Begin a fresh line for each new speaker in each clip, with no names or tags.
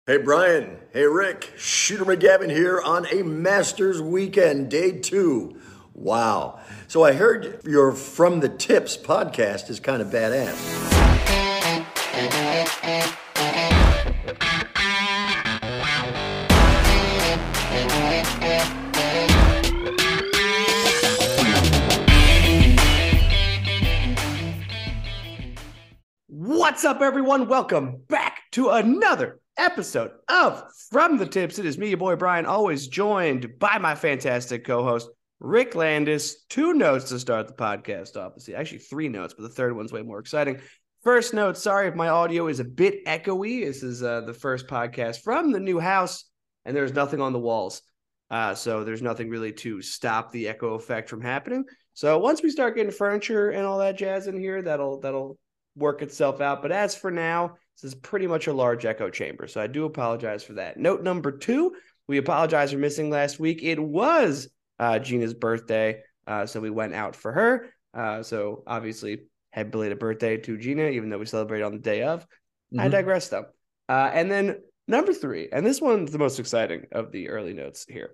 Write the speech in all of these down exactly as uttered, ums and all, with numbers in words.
Hey Brian, hey Rick, Shooter McGavin here on a Masters weekend, day two. Wow. So I heard your From the Tips podcast is kind of badass.
What's up, everyone? Welcome back to another episode of From the Tips. It is me, your boy Brian, always joined by my fantastic co-host, Rick Landis. Two notes to start the podcast off. Actually, three notes, but the third one's way more exciting. First note, sorry if my audio is a bit echoey. This is uh, the first podcast from the new house, and there's nothing on the walls. Uh, so there's nothing really to stop the echo effect from happening. So once we start getting furniture and all that jazz in here, that'll that'll work itself out. But as for now, this is pretty much a large echo chamber. So I do apologize for that. Note number two, we apologize for missing last week. It was uh, Gina's birthday. Uh, so we went out for her. Uh, so obviously, happy belated birthday to Gina, even though we celebrate on the day of. Mm-hmm. I digress though. Uh, and then number three, and this one's the most exciting of the early notes here.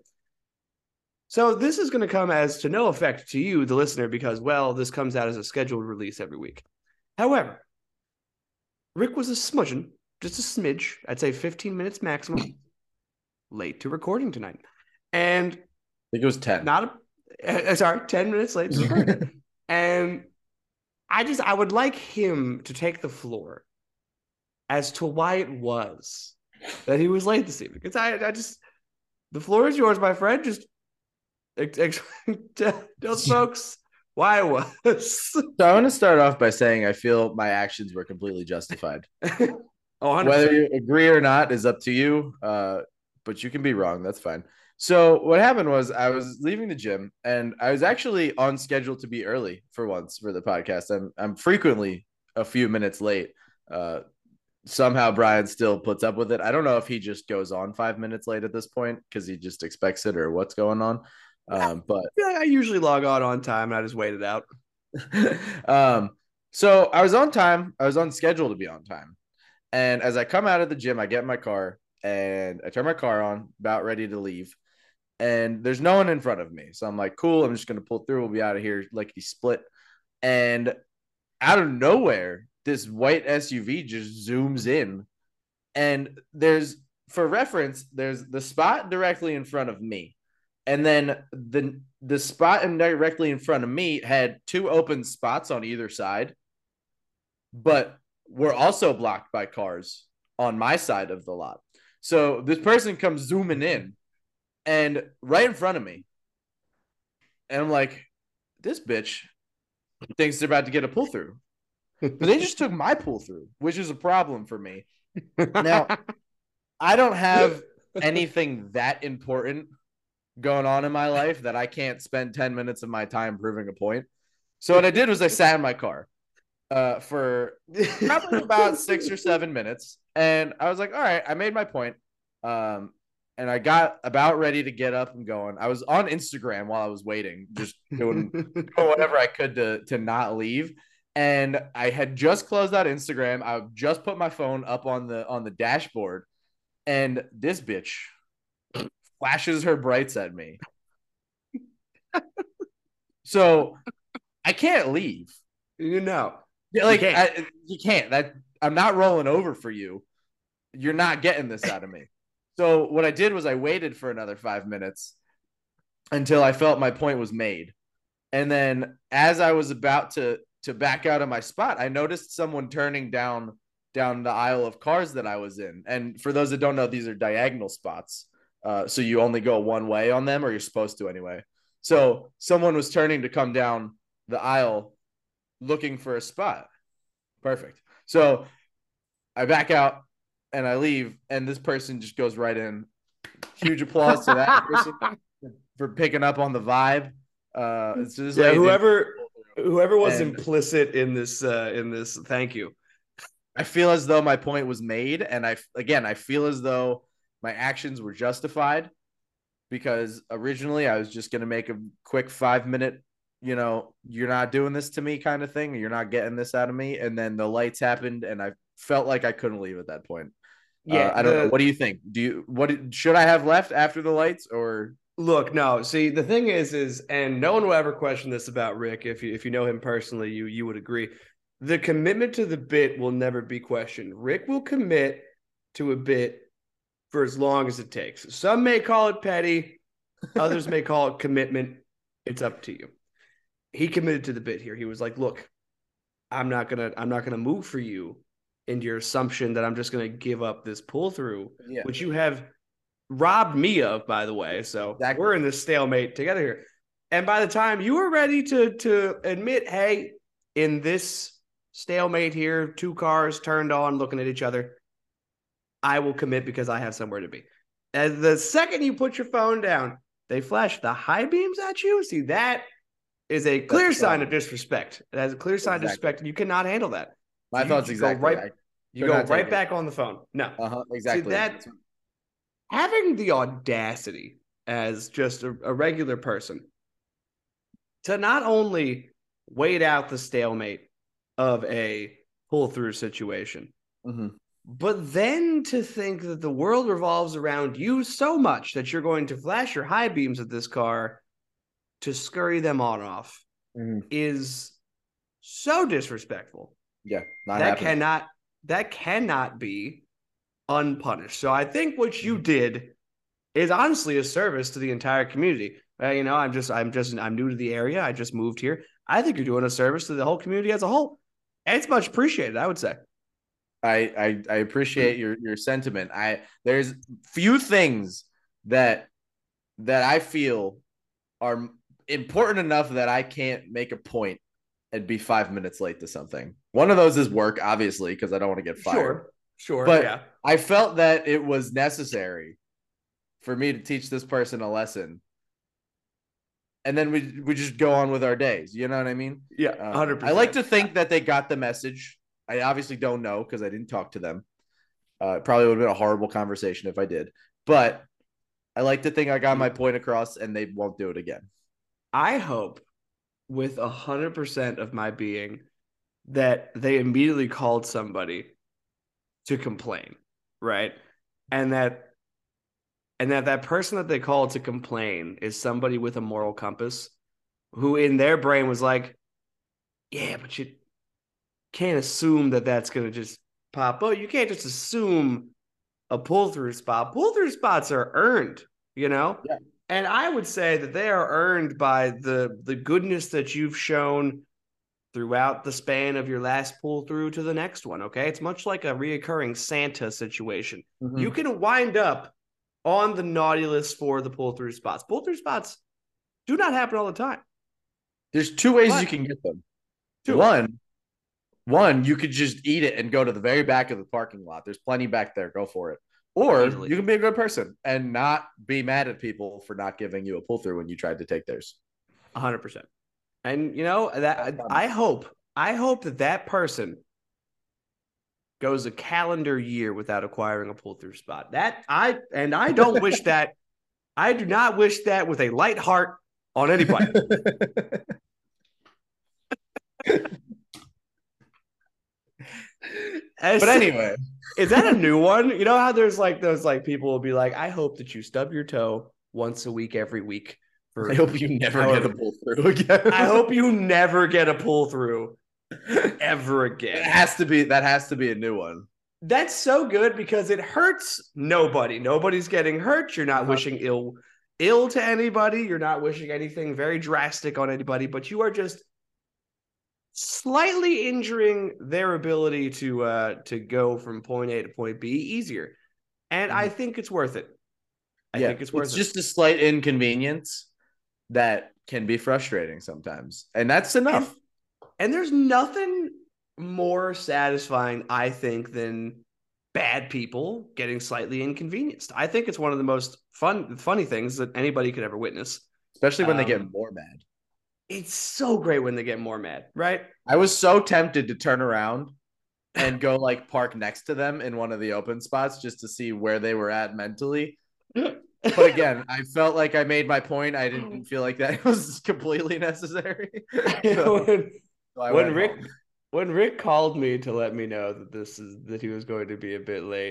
So this is going to come as to no effect to you, the listener, because, well, this comes out as a scheduled release every week. However, Rick was a smudgeon, just a smidge, I'd say fifteen minutes maximum, late to recording tonight. And I
think it was ten.
Not a, uh, sorry, ten minutes late to recording. And I just, I would like him to take the floor as to why it was that he was late this evening. Because I, I just, the floor is yours, my friend. Just ex- ex- tell those folks why it was.
So I want to start off by saying I feel my actions were completely justified.
oh,
Whether you agree or not is up to you, uh, but you can be wrong. That's fine. So what happened was I was leaving the gym, and I was actually on schedule to be early for once for the podcast. I'm I'm frequently a few minutes late. Uh, somehow Brian still puts up with it. I don't know if he just goes on five minutes late at this point because he just expects it or what's going on. Um, but
I usually log on on time and I just wait it out.
um, so I was on time. I was on schedule to be on time. And as I come out of the gym, I get in my car and I turn my car on, about ready to leave. And there's no one in front of me. So I'm like, cool, I'm just going to pull through. We'll be out of here like he split. And out of nowhere, this white S U V just zooms in. And there's, for reference, there's the spot directly in front of me. And then the the spot directly in front of me had two open spots on either side, but were also blocked by cars on my side of the lot. So this person comes zooming in and right in front of me. And I'm like, this bitch thinks they're about to get a pull through. But they just took my pull through, which is a problem for me. Now, I don't have anything that important going on in my life that I can't spend ten minutes of my time proving a point. So what I did was I sat in my car uh, for probably about six or seven minutes. And I was like, all right, I made my point. Um, and I got about ready to get up and going. I was on Instagram while I was waiting, just doing, doing whatever I could to, to not leave. And I had just closed out Instagram. I just put my phone up on the, on the dashboard. And this bitch flashes her brights at me. So I can't leave.
You know,
like you can't. I, you can't. That I'm not rolling over for you. You're not getting this out of me. So what I did was I waited for another five minutes until I felt my point was made. And then as I was about to to back out of my spot, I noticed someone turning down down the aisle of cars that I was in. And for those that don't know, these are diagonal spots. Uh, so you only go one way on them, or you're supposed to anyway. So someone was turning to come down the aisle looking for a spot. Perfect. So I back out and I leave, and this person just goes right in. Huge applause to that person for picking up on the vibe. Uh, so this
yeah, whoever whoever was and implicit in this uh, in this, thank you.
I feel as though my point was made, and I again I feel as though my actions were justified because originally I was just going to make a quick five minute, you know, you're not doing this to me kind of thing. You're not getting this out of me. And then the lights happened and I felt like I couldn't leave at that point. Uh,
Yeah,
I don't know.
the
What do you think? Do you what should I have left after the lights or
look, no. See, the thing is, is and no one will ever question this about Rick. If you if you know him personally, you you would agree. The commitment to the bit will never be questioned. Rick will commit to a bit for as long as it takes. Some may call it petty, others may call it commitment. It's up to you. He committed to the bit here. He was like, "Look, I'm not gonna I'm not gonna move for you into your assumption that I'm just gonna give up this pull through,
yeah,
which you have robbed me of, by the way. So
exactly.
we're in this stalemate together here. And by the time you were ready to to admit, hey, in this stalemate here, two cars turned on looking at each other, I will commit because I have somewhere to be. As the second you put your phone down, they flash the high beams at you. See, that is a clear
That's
sign of
problem.
disrespect. It has a clear sign of
Exactly.
disrespect, and you cannot handle that.
My
you,
thoughts
you
exactly.
Go right,
I
you
could
go
not take
right
it.
back on the phone. No.
Uh-huh, exactly.
See, that having the audacity as just a, a regular person to not only wait out the stalemate of a pull through situation,
mm-hmm.
but then to think that the world revolves around you so much that you're going to flash your high beams at this car to scurry them on off
Mm-hmm.
is so disrespectful.
Yeah, not
that
happening.
cannot that cannot be unpunished. So I think what you did is honestly a service to the entire community. Uh, you know, I'm just, I'm just, I'm new to the area. I just moved here. I think you're doing a service to the whole community as a whole. And it's much appreciated, I would say.
I, I I appreciate your your sentiment. I there's few things that that I feel are important enough that I can't make a point and be five minutes late to something. One of those is work, obviously, because I don't want to get fired.
Sure, sure,
but
yeah.
I felt that it was necessary for me to teach this person a lesson. And then we we just go on with our days. You know what I mean?
Yeah,
uh,
one hundred percent.
I like to think that they got the message. I obviously don't know because I didn't talk to them. Uh, it probably would have been a horrible conversation if I did. But I like to think I got my point across and they won't do it again.
I hope with one hundred percent of my being that they immediately called somebody to complain, right? And that and that that person that they called to complain is somebody with a moral compass who in their brain was like, yeah, but you can't assume that that's going to just pop. Oh, you can't just assume a pull-through spot. Pull-through spots are earned, you know?
Yeah.
And I would say that they are earned by the the goodness that you've shown throughout the span of your last pull through to the next one. Okay. It's much like a reoccurring Santa situation.
Mm-hmm.
You can wind up on the naughty list for the pull through spots. Pull through spots do not happen all the time.
There's two ways
But,
you can get them.
two.
One, one, you could just eat it and go to the very back of the parking lot. There's plenty back there. Go for it. Or Easily. You can be a good person and not be mad at people for not giving you a pull through when you tried to take theirs.
one hundred percent. And you know that I hope I hope that that person goes a calendar year without acquiring a pull through spot. That I and I don't wish that. I do not wish that with a light heart on anybody.
But anyway,
is that a new one? You know how there's like those like people will be like, I hope that you stub your toe once a week, every week.
For I hope you never however, get a pull through again.
I hope you never get a pull through ever again.
It has to be that has to be a new one.
That's so good because it hurts nobody. Nobody's getting hurt. You're not uh-huh. wishing ill ill to anybody. You're not wishing anything very drastic on anybody, but you are just slightly injuring their ability to uh to go from point A to point B easier. And mm-hmm. I think it's worth it. I
yeah,
think it's worth
it's
it.
It's just a slight inconvenience that can be frustrating sometimes. And that's enough.
And, and there's nothing more satisfying, I think, than bad people getting slightly inconvenienced. I think it's one of the most fun, funny things that anybody could ever witness.
Especially when
um,
they get more mad.
It's so great when they get more mad, right?
I was so tempted to turn around and go like park next to them in one of the open spots just to see where they were at mentally. But again, I felt like I made my point. I didn't feel like that was completely necessary. So,
when
so
when Rick home. when Rick called me to let me know that this is that he was going to be a bit late,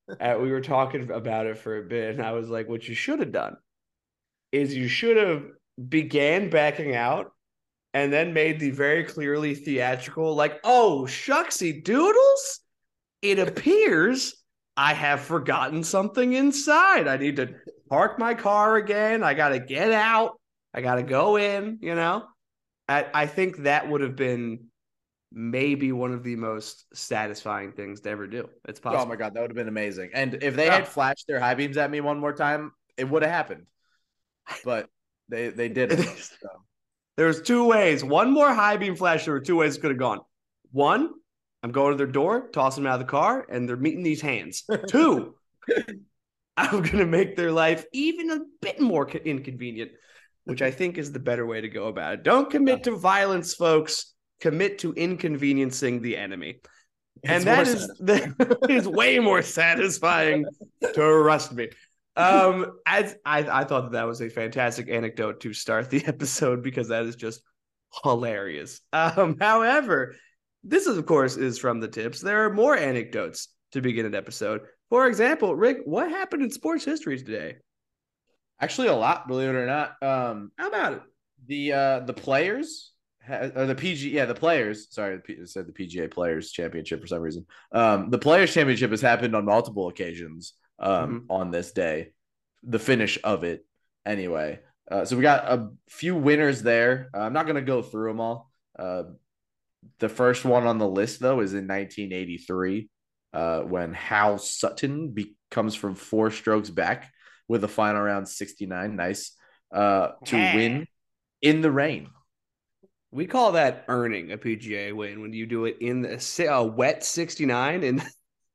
Uh, we were talking about it for a bit, and I was like, what you should have done is you should have began backing out and then made the very clearly theatrical, like, oh, shucksy doodles. It appears I have forgotten something inside. I need to park my car again. I got to get out. I got to go in, you know? I, I think that would have been maybe one of the most satisfying things to ever do. It's possible.
Oh my God, that would have been amazing. And if they
Yeah.
had flashed their high beams at me one more time, it would have happened. But they they didn't. So.
There was two ways. One more high beam flash. There were two ways it could have gone. One, I'm going to their door, tossing them out of the car, and they're meeting these hands. Two, I'm going to make their life even a bit more inconvenient, which I think is the better way to go about it. Don't commit to violence, folks. Commit to inconveniencing the enemy. It's and that is, that is way more satisfying, trust me. Um, as I, I thought that, that was a fantastic anecdote to start the episode because that is just hilarious. Um, however, this is, of course, is from the tips. There are more anecdotes to begin an episode. For example, Rick, what happened in sports history today?
Actually, a lot, believe it or not. Um,
How about it?
The uh, the players or the P G, yeah, the players. Sorry, I said the P G A Players Championship for some reason. Um, the Players Championship has happened on multiple occasions. Um, mm-hmm. On this day, the finish of it, anyway. Uh, so we got a few winners there. Uh, I'm not going to go through them all. Uh, the first one on the list, though, is in nineteen eighty-three, uh, when Hal Sutton be- comes from four strokes back with a final round sixty-nine, nice, uh, to hey. win in the rain.
We call that earning a P G A win when you do it in the a wet sixty-nine. And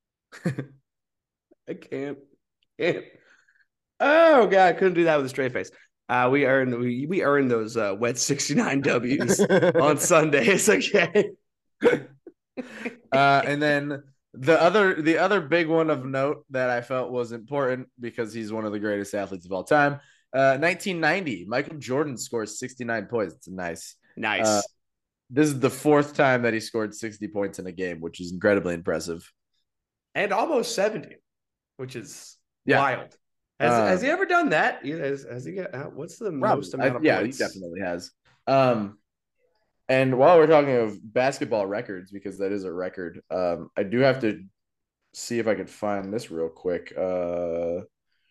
I can't, can't. Oh God, I couldn't do that with a straight face. Uh, we earned we we earned those uh, wet sixty-nine W's on Sundays. Okay.
uh, and then the other the other big one of note that I felt was important because he's one of the greatest athletes of all time. Uh, nineteen ninety, Michael Jordan scores sixty-nine points. It's nice,
nice.
Uh, this is the fourth time that he scored sixty points in a game, which is incredibly impressive,
and almost seventy, which is
yeah.
wild. Has, uh, has he ever done that? Has, has he got, what's the probably, most amount of
I, yeah,
points?
Yeah, he definitely has. Um, and while we're talking of basketball records, because that is a record, um, I do have to see if I could find this real quick. Uh,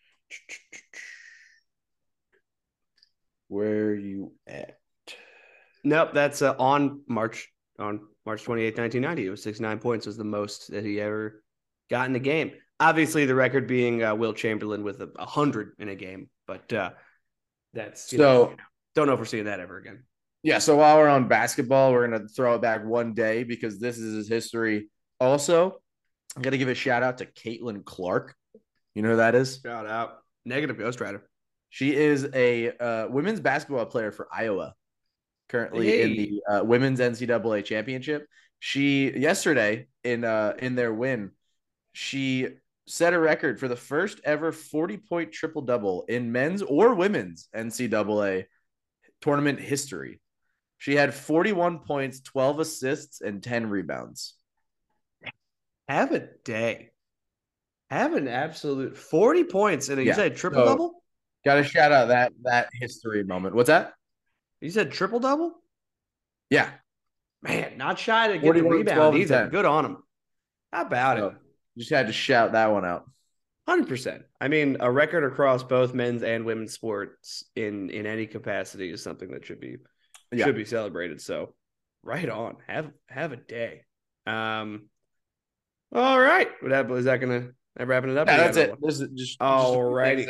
where are you at?
Nope, that's uh, on March on March twenty-eighth, nineteen ninety. It was sixty-nine points was the most that he ever got in a game. Obviously, the record being uh, Wilt Chamberlain with a, a hundred in a game, but uh, that's
so
know, you know, don't oversee that ever again.
Yeah. So while we're on basketball, we're gonna throw it back one day because this is his history. Also, I'm gonna give a shout out to Caitlin Clark. You know who that is?
Shout out. Negative Ghost Rider.
She is a uh, women's basketball player for Iowa, currently
hey.
in the uh, women's N C double A championship. She yesterday in uh, in their win, she set a record for the first ever forty-point triple-double in men's or women's N C double A tournament history. She had forty-one points, twelve assists, and ten rebounds.
Have a day. Have an absolute forty points, and you
yeah.
said triple-double?
So, got to shout out that that history moment. What's that?
You said triple-double?
Yeah.
Man, not shy to get the rebound either. Good on him. How about
so,
it?
Just had to shout that one out.
one hundred percent. I mean, a record across both men's and women's sports in in any capacity is something that should be yeah. should be celebrated. So, right on. Have have a day. Um. All right. What that is that gonna that wrapping it up?
Yeah, that's it. This is just
all righty.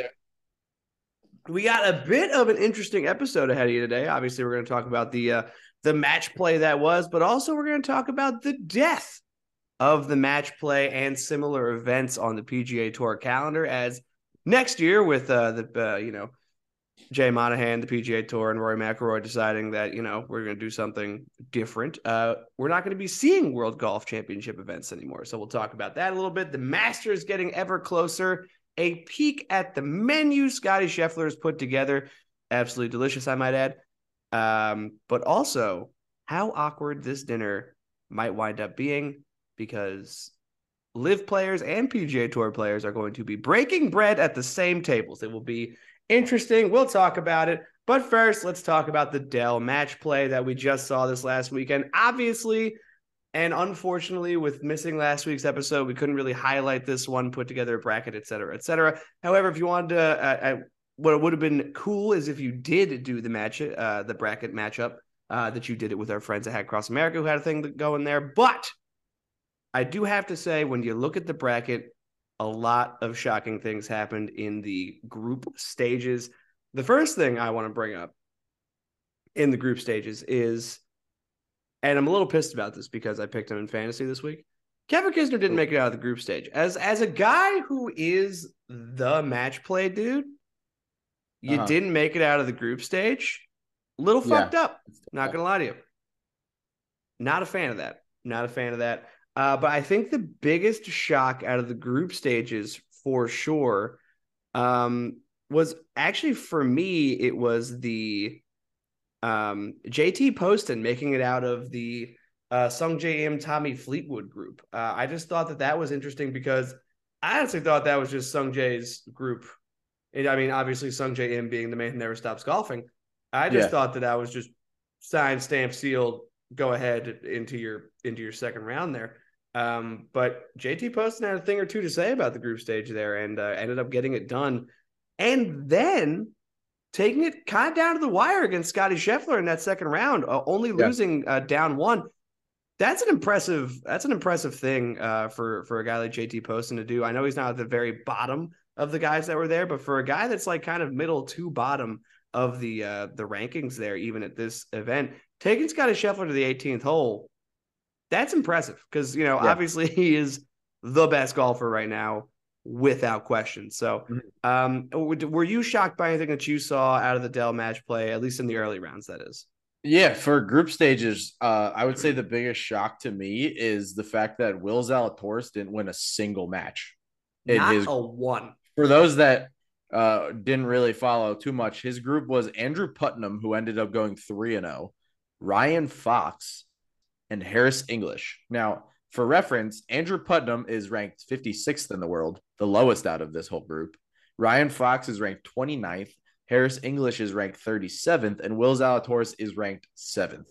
We got a bit of an interesting episode ahead of you today. Obviously, we're going to talk about the uh, the match play that was, but also we're going to talk about the death of the match play and similar events on the P G A Tour calendar, as next year with uh, the uh, you know Jay Monahan, the P G A Tour, and Rory McIlroy deciding that you know we're going to do something different. Uh, we're not going to be seeing World Golf Championship events anymore, so we'll talk about that a little bit. The Masters getting ever closer. A peek at the menu Scotty Scheffler has put together, absolutely delicious, I might add. Um, but also how awkward this dinner might wind up being. Because Live players and P G A Tour players are going to be breaking bread at the same tables. It will be interesting. We'll talk about it. But first, let's talk about the Dell match play that we just saw this last weekend. Obviously, and unfortunately, with missing last week's episode, we couldn't really highlight this one, put together a bracket, et cetera, et cetera. However, if you wanted to, uh, I, what would have been cool is if you did do the match, uh, the bracket matchup, uh, that you did it with our friends at Hack Cross America who had a thing going there. But I do have to say, when you look at the bracket, a lot of shocking things happened in the group stages. The first thing I want to bring up in the group stages is, and I'm a little pissed about this because I picked him in fantasy this week, Kevin Kisner didn't make it out of the group stage. As as a guy who is the match play dude, you uh-huh. didn't make it out of the group stage. A little yeah. fucked up. Not going to lie to you. Not a fan of that. Not a fan of that. Uh, but I think the biggest shock out of the group stages, for sure, um, was actually, for me, it was the um, J T Poston making it out of the uh, Sung J M Tommy Fleetwood group. Uh, I just thought that that was interesting because I honestly thought that was just Sung Jae's group. It, I mean, obviously, Sung J M being the man who never stops golfing. I just yeah. thought that that was just signed, stamp, sealed, go ahead into your into your second round there. Um, but J T Poston had a thing or two to say about the group stage there and uh, ended up getting it done. And then taking it kind of down to the wire against Scotty Scheffler in that second round, uh, only yeah. losing uh, down one. That's an impressive. That's an impressive thing uh, for for a guy like J T Poston to do. I know he's not at the very bottom of the guys that were there, but for a guy that's like kind of middle to bottom of the uh, the rankings there, even at this event, taking Scotty Scheffler to the eighteenth hole, that's impressive because, you know, yeah. obviously he is the best golfer right now without question. So mm-hmm. um, were you shocked by anything that you saw out of the Dell match play, at least in the early rounds, that is?
Yeah, for group stages, uh, I would say the biggest shock to me is the fact that Will Zalatoris didn't win a single match.
Not his, a one.
For those that uh, didn't really follow too much, his group was Andrew Putnam, who ended up going three and oh, Ryan Fox, and Harris English. Now, for reference, Andrew Putnam is ranked fifty-sixth in the world, the lowest out of this whole group. Ryan Fox is ranked twenty-ninth. Harris English is ranked thirty-seventh, and Will Zalatoris is ranked seventh.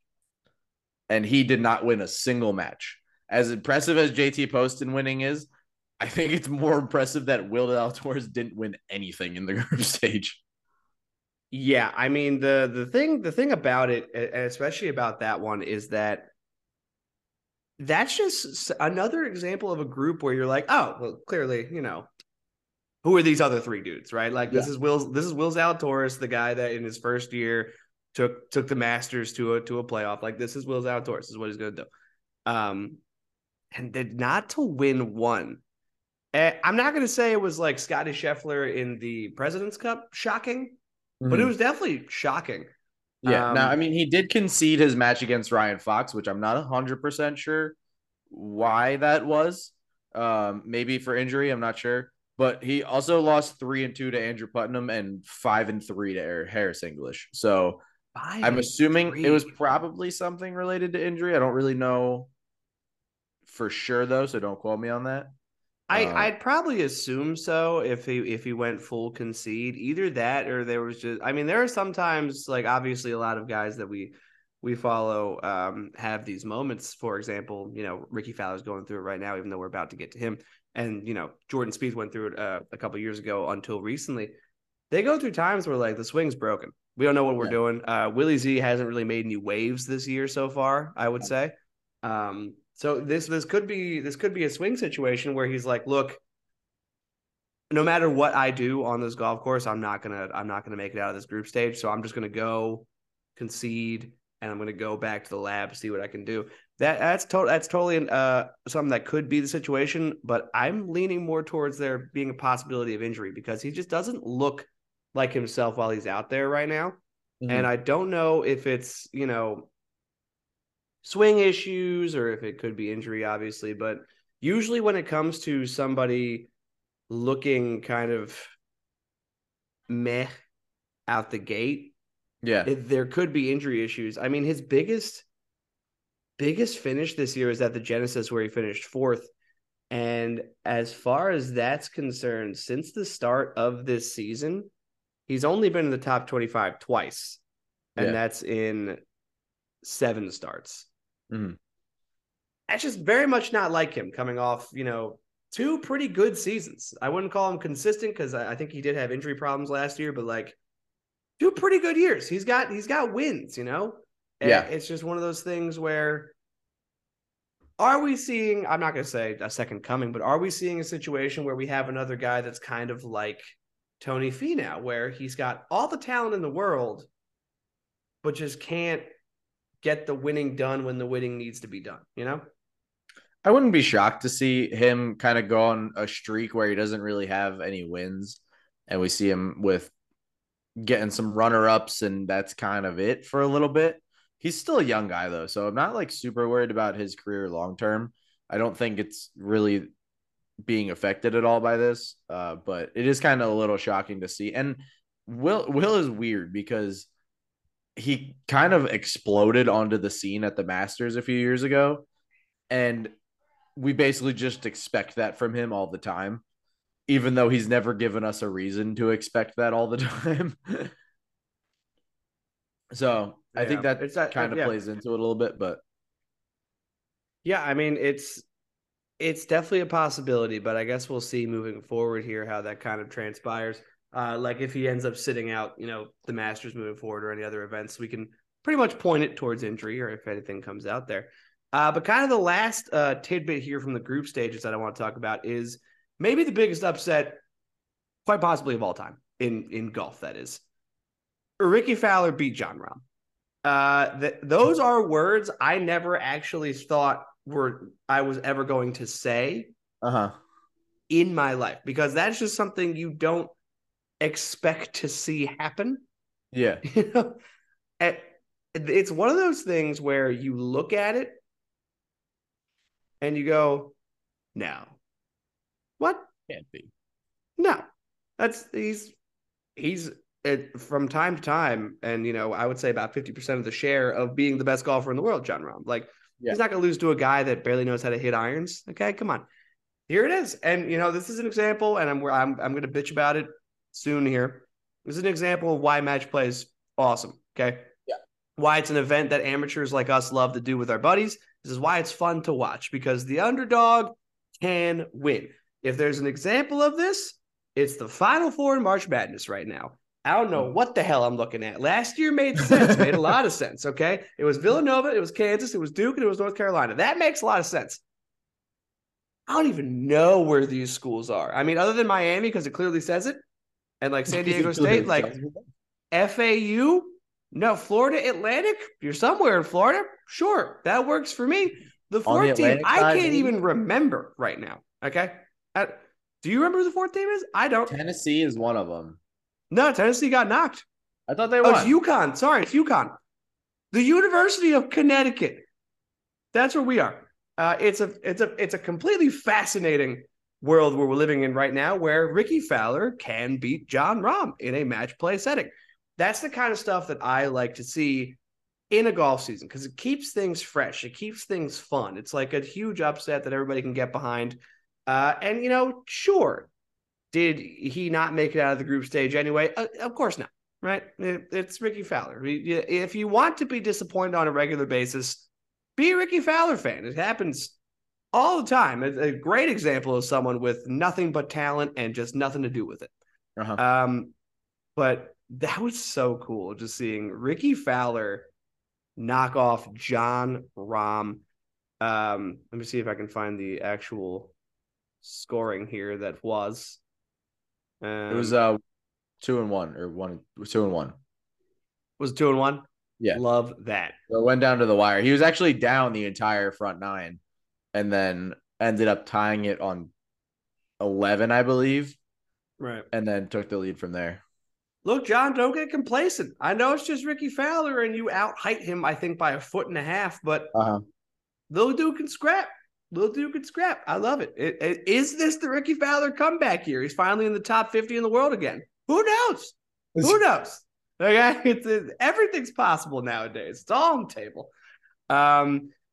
And he did not win a single match. As impressive as J T Poston winning is, I think it's more impressive that Will Zalatoris didn't win anything in the group stage.
Yeah, I mean, the the thing the thing about it, especially about that one, is that that's just another example of a group where you're like, oh, well, clearly, you know, who are these other three dudes, right? Like yeah. this is Will this is Will Zalatoris, the guy that in his first year took took the Masters to a to a playoff. Like this is Will Zalatoris, this is what he's gonna do. Um, and did not to win one. I'm not gonna say it was like Scotty Scheffler in the President's Cup shocking. Mm-hmm. But it was definitely shocking.
Yeah.
Um,
now, I mean, he did concede his match against Ryan Fox, which I'm not one hundred percent sure why that was. Um, maybe for injury, I'm not sure. But he also lost three and two to Andrew Putnam and five and three to Harris English. So i I'm assuming three. It was probably something related to injury. I don't really know for sure, though, so don't quote me on that.
I, uh, I'd probably assume so if he if he went full concede. Either that or there was just – I mean, there are sometimes, like, obviously a lot of guys that we we follow um, have these moments. For example, you know, Ricky Fowler's going through it right now, even though we're about to get to him. And, you know, Jordan Spieth went through it uh, a couple years ago until recently. They go through times where, like, the swing's broken. We don't know what we're yeah. doing. Uh, Willie Z hasn't really made any waves this year so far, I would say. Um So this this could be this could be a swing situation where he's like, look, no matter what I do on this golf course, I'm not gonna I'm not gonna make it out of this group stage. So I'm just gonna go concede and I'm gonna go back to the lab, see what I can do. That that's total that's totally uh something that could be the situation, but I'm leaning more towards there being a possibility of injury because he just doesn't look like himself while he's out there right now. Mm-hmm. And I don't know if it's, you know, swing issues or if it could be injury, obviously. But usually when it comes to somebody looking kind of meh out the gate,
yeah,
it, there could be injury issues. I mean, his biggest biggest finish this year is at the Genesis where he finished fourth. And as far as that's concerned, since the start of this season, he's only been in the top twenty-five twice, and
Yeah.
that's in seven starts.
Mm-hmm.
That's just very much not like him coming off, you know, two pretty good seasons. I wouldn't call him consistent because I, I think he did have injury problems last year, but like two pretty good years. He's got he's got wins, you know? And
yeah.
It's just one of those things where are we seeing, I'm not going to say a second coming, but are we seeing a situation where we have another guy that's kind of like Tony Finau, where he's got all the talent in the world, but just can't get the winning done when the winning needs to be done, you know?
I wouldn't be shocked to see him kind of go on a streak where he doesn't really have any wins, and we see him with getting some runner-ups, and that's kind of it for a little bit. He's still a young guy, though, so I'm not like super worried about his career long-term. I don't think it's really being affected at all by this, uh, but it is kind of a little shocking to see. And Will Will is weird because he kind of exploded onto the scene at the Masters a few years ago, and we basically just expect that from him all the time, even though he's never given us a reason to expect that all the time. So I
Yeah,
think that
it's that-
kind of
yeah.
plays into it a little bit, but
Yeah, I mean, it's it's definitely a possibility, but I guess we'll see moving forward here how that kind of transpires. Uh, like if he ends up sitting out, you know, the Masters moving forward or any other events, we can pretty much point it towards injury or if anything comes out there. Uh, but kind of the last uh, tidbit here from the group stages that I want to talk about is maybe the biggest upset, quite possibly of all time in in golf. That is, Ricky Fowler beat Jon Rahm. Uh, th- those are words I never actually thought were I was ever going to say
uh-huh.
in my life, because that's just something you don't expect to see happen.
Yeah.
You know, and it's one of those things where you look at it and you go, no, what?
Can't be.
No, that's he's he's it, from time to time, and you know, I would say about fifty percent of the share of being the best golfer in the world, Jon Rahm. Like
Yeah.
he's not going to lose to a guy that barely knows how to hit irons. Okay, come on, here it is. And you know, this is an example, and I'm I'm I'm going to bitch about it soon here. This is an example of why match play is awesome. Okay,
Yeah.
why it's an event that amateurs like us love to do with our buddies. This is why it's fun to watch, because the underdog can win. If there's an example of this, it's the Final Four in March Madness right now. I don't know what the hell I'm looking at. Last year made sense, made a lot of sense, okay? It was Villanova, it was Kansas, it was Duke, and it was North Carolina. That makes a lot of sense. I don't even know where these schools are. I mean, other than Miami, because it clearly says it, and like San Diego State, like F A U, no, Florida Atlantic, you're somewhere in Florida. Sure, that works for me. The fourth team, I
side,
can't
maybe?
even remember right now, okay? I, do you remember who the fourth team is? I don't.
Tennessee is one of them.
No, Tennessee got knocked.
I thought they
Oh,
won.
it's UConn. Sorry, it's UConn. The University of Connecticut. That's where we are. Uh, it's a it's a it's a completely fascinating world where we're living in right now, where Ricky Fowler can beat Jon Rahm in a match play setting. That's the kind of stuff that I like to see in a golf season, because it keeps things fresh. It keeps things fun. It's like a huge upset that everybody can get behind. Uh, and, you know, sure, did he not make it out of the group stage anyway? Uh, of course not, right? It, it's Ricky Fowler. If you want to be disappointed on a regular basis, be a Ricky Fowler fan. It happens all the time. It's a great example of someone with nothing but talent and just nothing to do with it.
Uh-huh.
Um, but that was so cool, just seeing Ricky Fowler knock off Jon Rahm. Um, let me see if I can find the actual scoring here. That was um,
It was uh two and one or one two and one.
Was two and one.
Yeah,
love that.
So it went down to the wire. He was actually down the entire front nine, and then ended up tying it on eleven, I believe.
Right,
and then took the lead from there.
Look, John, don't get complacent. I know it's just Ricky Fowler, and you out height him, I think, by a foot and a half, but
Uh-huh.
Lil Duke can scrap. Lil Duke can scrap. I love it. It, it. Is this the Ricky Fowler comeback year? He's finally in the top fifty in the world again. Who knows? Who knows? Okay, it's, it, everything's possible nowadays. It's all on the table. Um,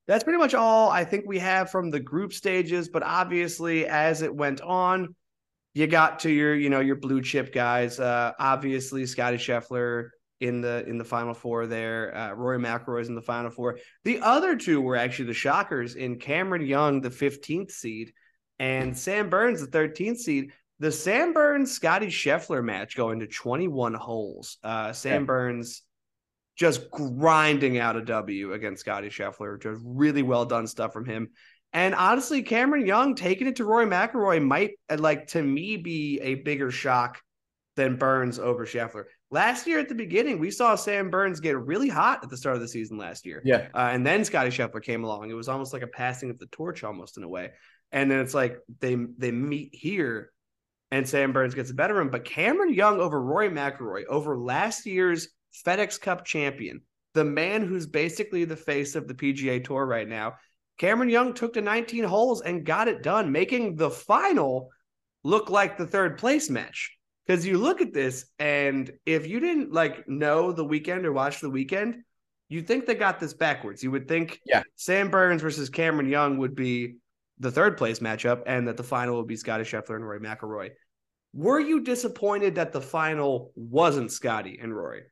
that's pretty much all I think we have from the group stages. But obviously, as it went on, you got to your, you know, your blue chip guys. Uh, obviously, Scotty Scheffler in the in the final four there. Uh, Rory McIlroy's in the final four. The other two were actually the shockers in Cameron Young, the fifteenth seed, and Sam Burns, the thirteenth seed. The Sam Burns Scotty Scheffler match going to twenty-one holes. Uh, Sam
Yeah.
Burns just grinding out a W against Scotty Scheffler. Just really well done stuff from him. And honestly, Cameron Young taking it to Rory McIlroy might, like, to me, be a bigger shock than Burns over Scheffler. Last year at the beginning, we saw Sam Burns get really hot at the start of the season last year.
Yeah.
Uh, and then Scotty Scheffler came along. It was almost like a passing of the torch almost in a way. And then it's like they they meet here and Sam Burns gets a better one. But Cameron Young over Rory McIlroy, over last year's FedEx Cup champion, the man who's basically the face of the P G A Tour right now, Cameron Young took to nineteen holes and got it done, making the final look like the third place match. Because you look at this, and if you didn't like know the weekend or watch the weekend, you'd think they got this backwards. You would think
Yeah.
Sam Burns versus Cameron Young would be the third place matchup, and that the final would be Scotty Scheffler and Rory McIlroy. Were you disappointed that the final wasn't Scotty and Rory?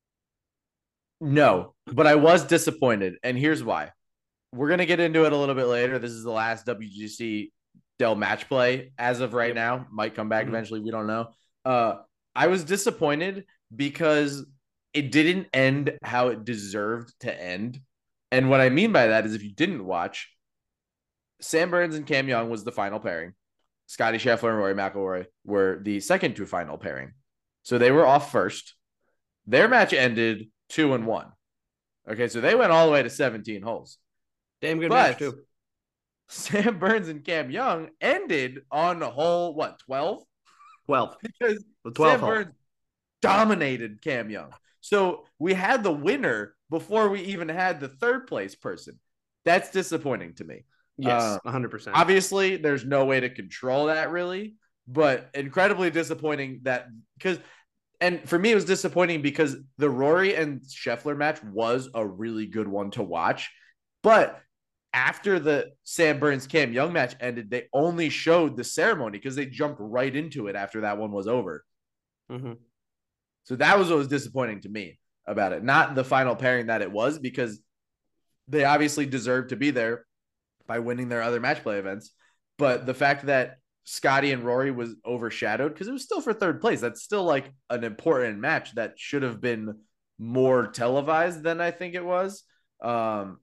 No, but I was disappointed, and here's why. We're gonna get into it a little bit later. This is the last W G C Dell match play as of right now. Might come back
Mhm.
eventually. We don't know. Uh, I was disappointed because it didn't end how it deserved to end. And what I mean by that is, if you didn't watch, Sam Burns and Cam Young was the final pairing. Scotty Scheffler and Rory McIlroy were the second to final pairing. So they were off first. Their match ended two and one. Okay, so they went all the way to seventeen holes.
Damn good
But
match, too.
Sam Burns and Cam Young ended on hole, what, twelve?
twelve.
Because
The twelfth
Sam
hole.
Burns dominated Cam Young. So we had the winner before we even had the third place person. That's disappointing to me.
Yes,
Uh,
one hundred percent.
Obviously, there's no way to control that really, but incredibly disappointing that because, and for me, it was disappointing because the Rory and Scheffler match was a really good one to watch. But after the Sam Burns Cam Young match ended, they only showed the ceremony because they jumped right into it after that one was over.
Mm-hmm.
So that was what was disappointing to me about it. Not the final pairing that it was, because they obviously deserved to be there by winning their other match play events. But the fact that Scotty and Rory was overshadowed, because it was still for third place. That's still like an important match that should have been more televised than I think it was. Um,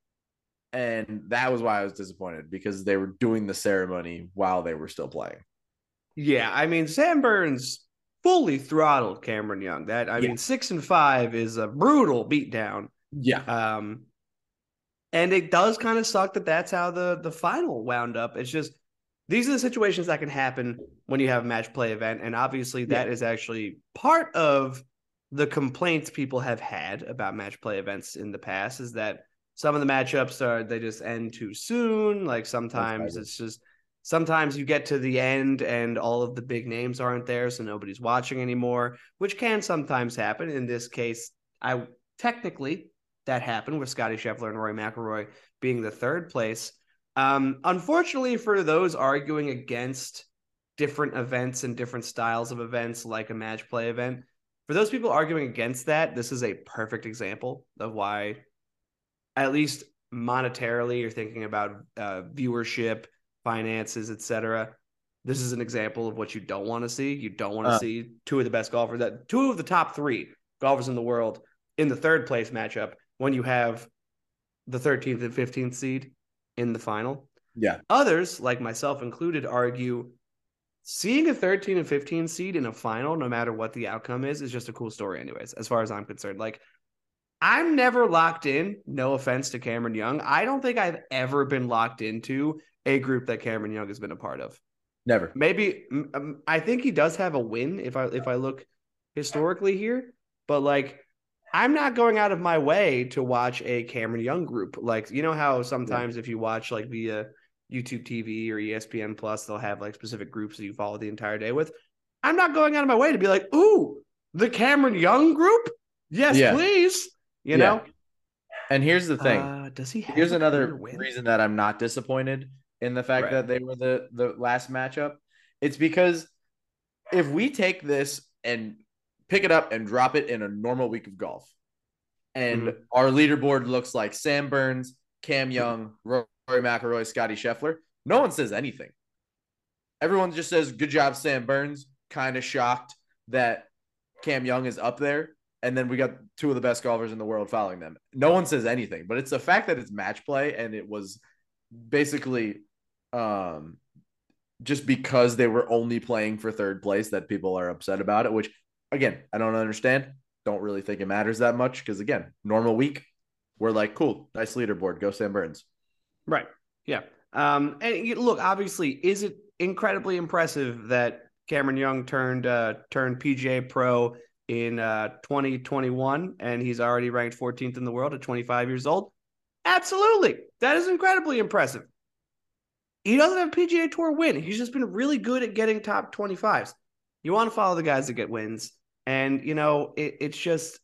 and that was why I was disappointed, because they were doing the ceremony while they were still playing.
Yeah, I mean, Sam Burns fully throttled Cameron Young. That I
Yeah.
mean, six and five is a brutal beatdown.
Yeah.
Um, and it does kind of suck that that's how the the final wound up. It's just these are the situations that can happen when you have a match play event, and obviously that
Yeah.
is actually part of the complaints people have had about match play events in the past, is that some of the matchups are they just end too soon. Like sometimes
That's
it's just sometimes you get to the end and all of the big names aren't there, so nobody's watching anymore, which can sometimes happen. In this case, I technically that happened with Scotty Scheffler and Rory McIlroy being the third place. Um, unfortunately, for those arguing against different events and different styles of events, like a match play event, for those people arguing against that, this is a perfect example of why, at least monetarily, you're thinking about uh, viewership, finances, et cetera. This is an example of what you don't want to see. You don't want to
Uh.
see two of the best golfers, that two of the top three golfers in the world in the third place matchup when you have the thirteenth and fifteenth seed in the final.
Yeah.
Others, like myself included, argue seeing a thirteen and fifteen seed in a final, no matter what the outcome is, is just a cool story anyways, as far as I'm concerned. Like, I'm never locked in, no offense to Cameron Young. I don't think I've ever been locked into a group that Cameron Young has been a part of.
Never.
Maybe um, I think he does have a win if I if I look historically here, but like I'm not going out of my way to watch a Cameron Young group. Like, you know how sometimes yeah. if you watch like via YouTube T V or E S P N Plus, they'll have like specific groups that you follow the entire day with. I'm not going out of my way to be like, ooh, the Cameron Young group? Yes,
yeah.
please. You
yeah.
know?
And here's the thing.
Uh, does he have
Here's
a career
another
win?
reason that I'm not disappointed in the fact
Right.
that they were the the last matchup. It's because if we take this and pick it up and drop it in a normal week of golf, and
Mhm.
our leaderboard looks like Sam Burns, Cam Young, Rory McIlroy, Scotty Scheffler, no one says anything. Everyone just says, good job, Sam Burns. Kind of shocked that Cam Young is up there. And then we got two of the best golfers in the world following them. No one says anything, but it's the fact that it's match play and it was basically um, just because they were only playing for third place that people are upset about it, which, again, I don't understand. Don't really think it matters that much because, again, normal week, we're like, cool, nice leaderboard. Go Sam Burns.
Right. Yeah. Um, and you, look, obviously, is it incredibly impressive that Cameron Young turned uh, turned P G A Pro in uh, twenty twenty-one and he's already ranked fourteenth in the world at twenty-five years old? Absolutely. That is incredibly impressive. He doesn't have a P G A Tour win. He's just been really good at getting top twenty-fives. You want to follow the guys that get wins. And, you know, it, it's just,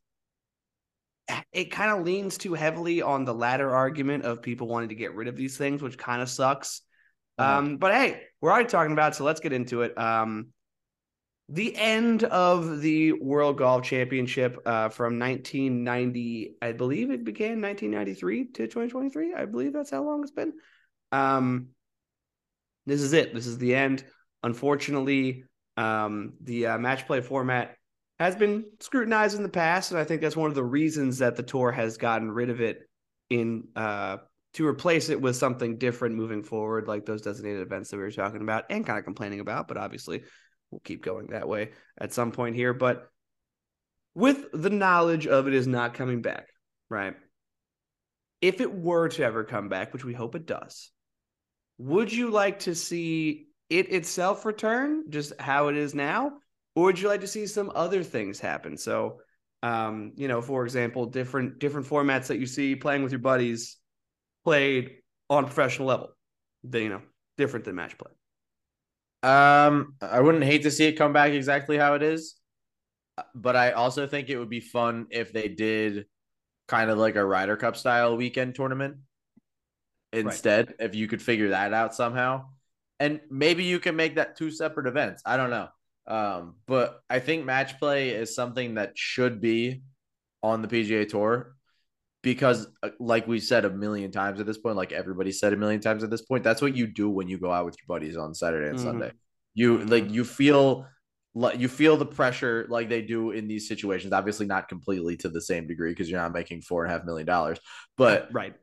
it kind of leans too heavily on the latter argument of people wanting to get rid of these things, which kind of sucks.
Uh-huh.
Um, but hey, we're already talking about it, so let's get into it. Um, the end of the World Golf Championship uh, from nineteen ninety, I believe it began nineteen ninety-three to twenty twenty-three. I believe that's how long it's been. Um, this is it. This is the end. Unfortunately, um, the uh, match play format has been scrutinized in the past, and I think that's one of the reasons that the tour has gotten rid of it in uh, to replace it with something different moving forward, like those designated events that we were talking about and kind of complaining about. But obviously, we'll keep going that way at some point here. But with the knowledge of it is not coming back, right? If it were to ever come back, which we hope it does, would you like to see it itself return, just how it is now? Or would you like to see some other things happen? So, um, you know, for example, different different formats that you see playing with your buddies played on a professional level, they, you know, different than match play.
Um, I wouldn't hate to see it come back exactly how it is, but I also think it would be fun if they did kind of like a Ryder Cup style weekend tournament instead, right. If you could figure that out somehow. And maybe you can make that two separate events. I don't know. Um, but I think match play is something that should be on the P G A Tour because, like we said a million times at this point, like everybody said a million times at this point, that's what you do when you go out with your buddies on Saturday and mm-hmm. Sunday. You mm-hmm. like you feel like you feel the pressure like they do in these situations. Obviously, not completely to the same degree because you're not making four and a half million dollars, but
right.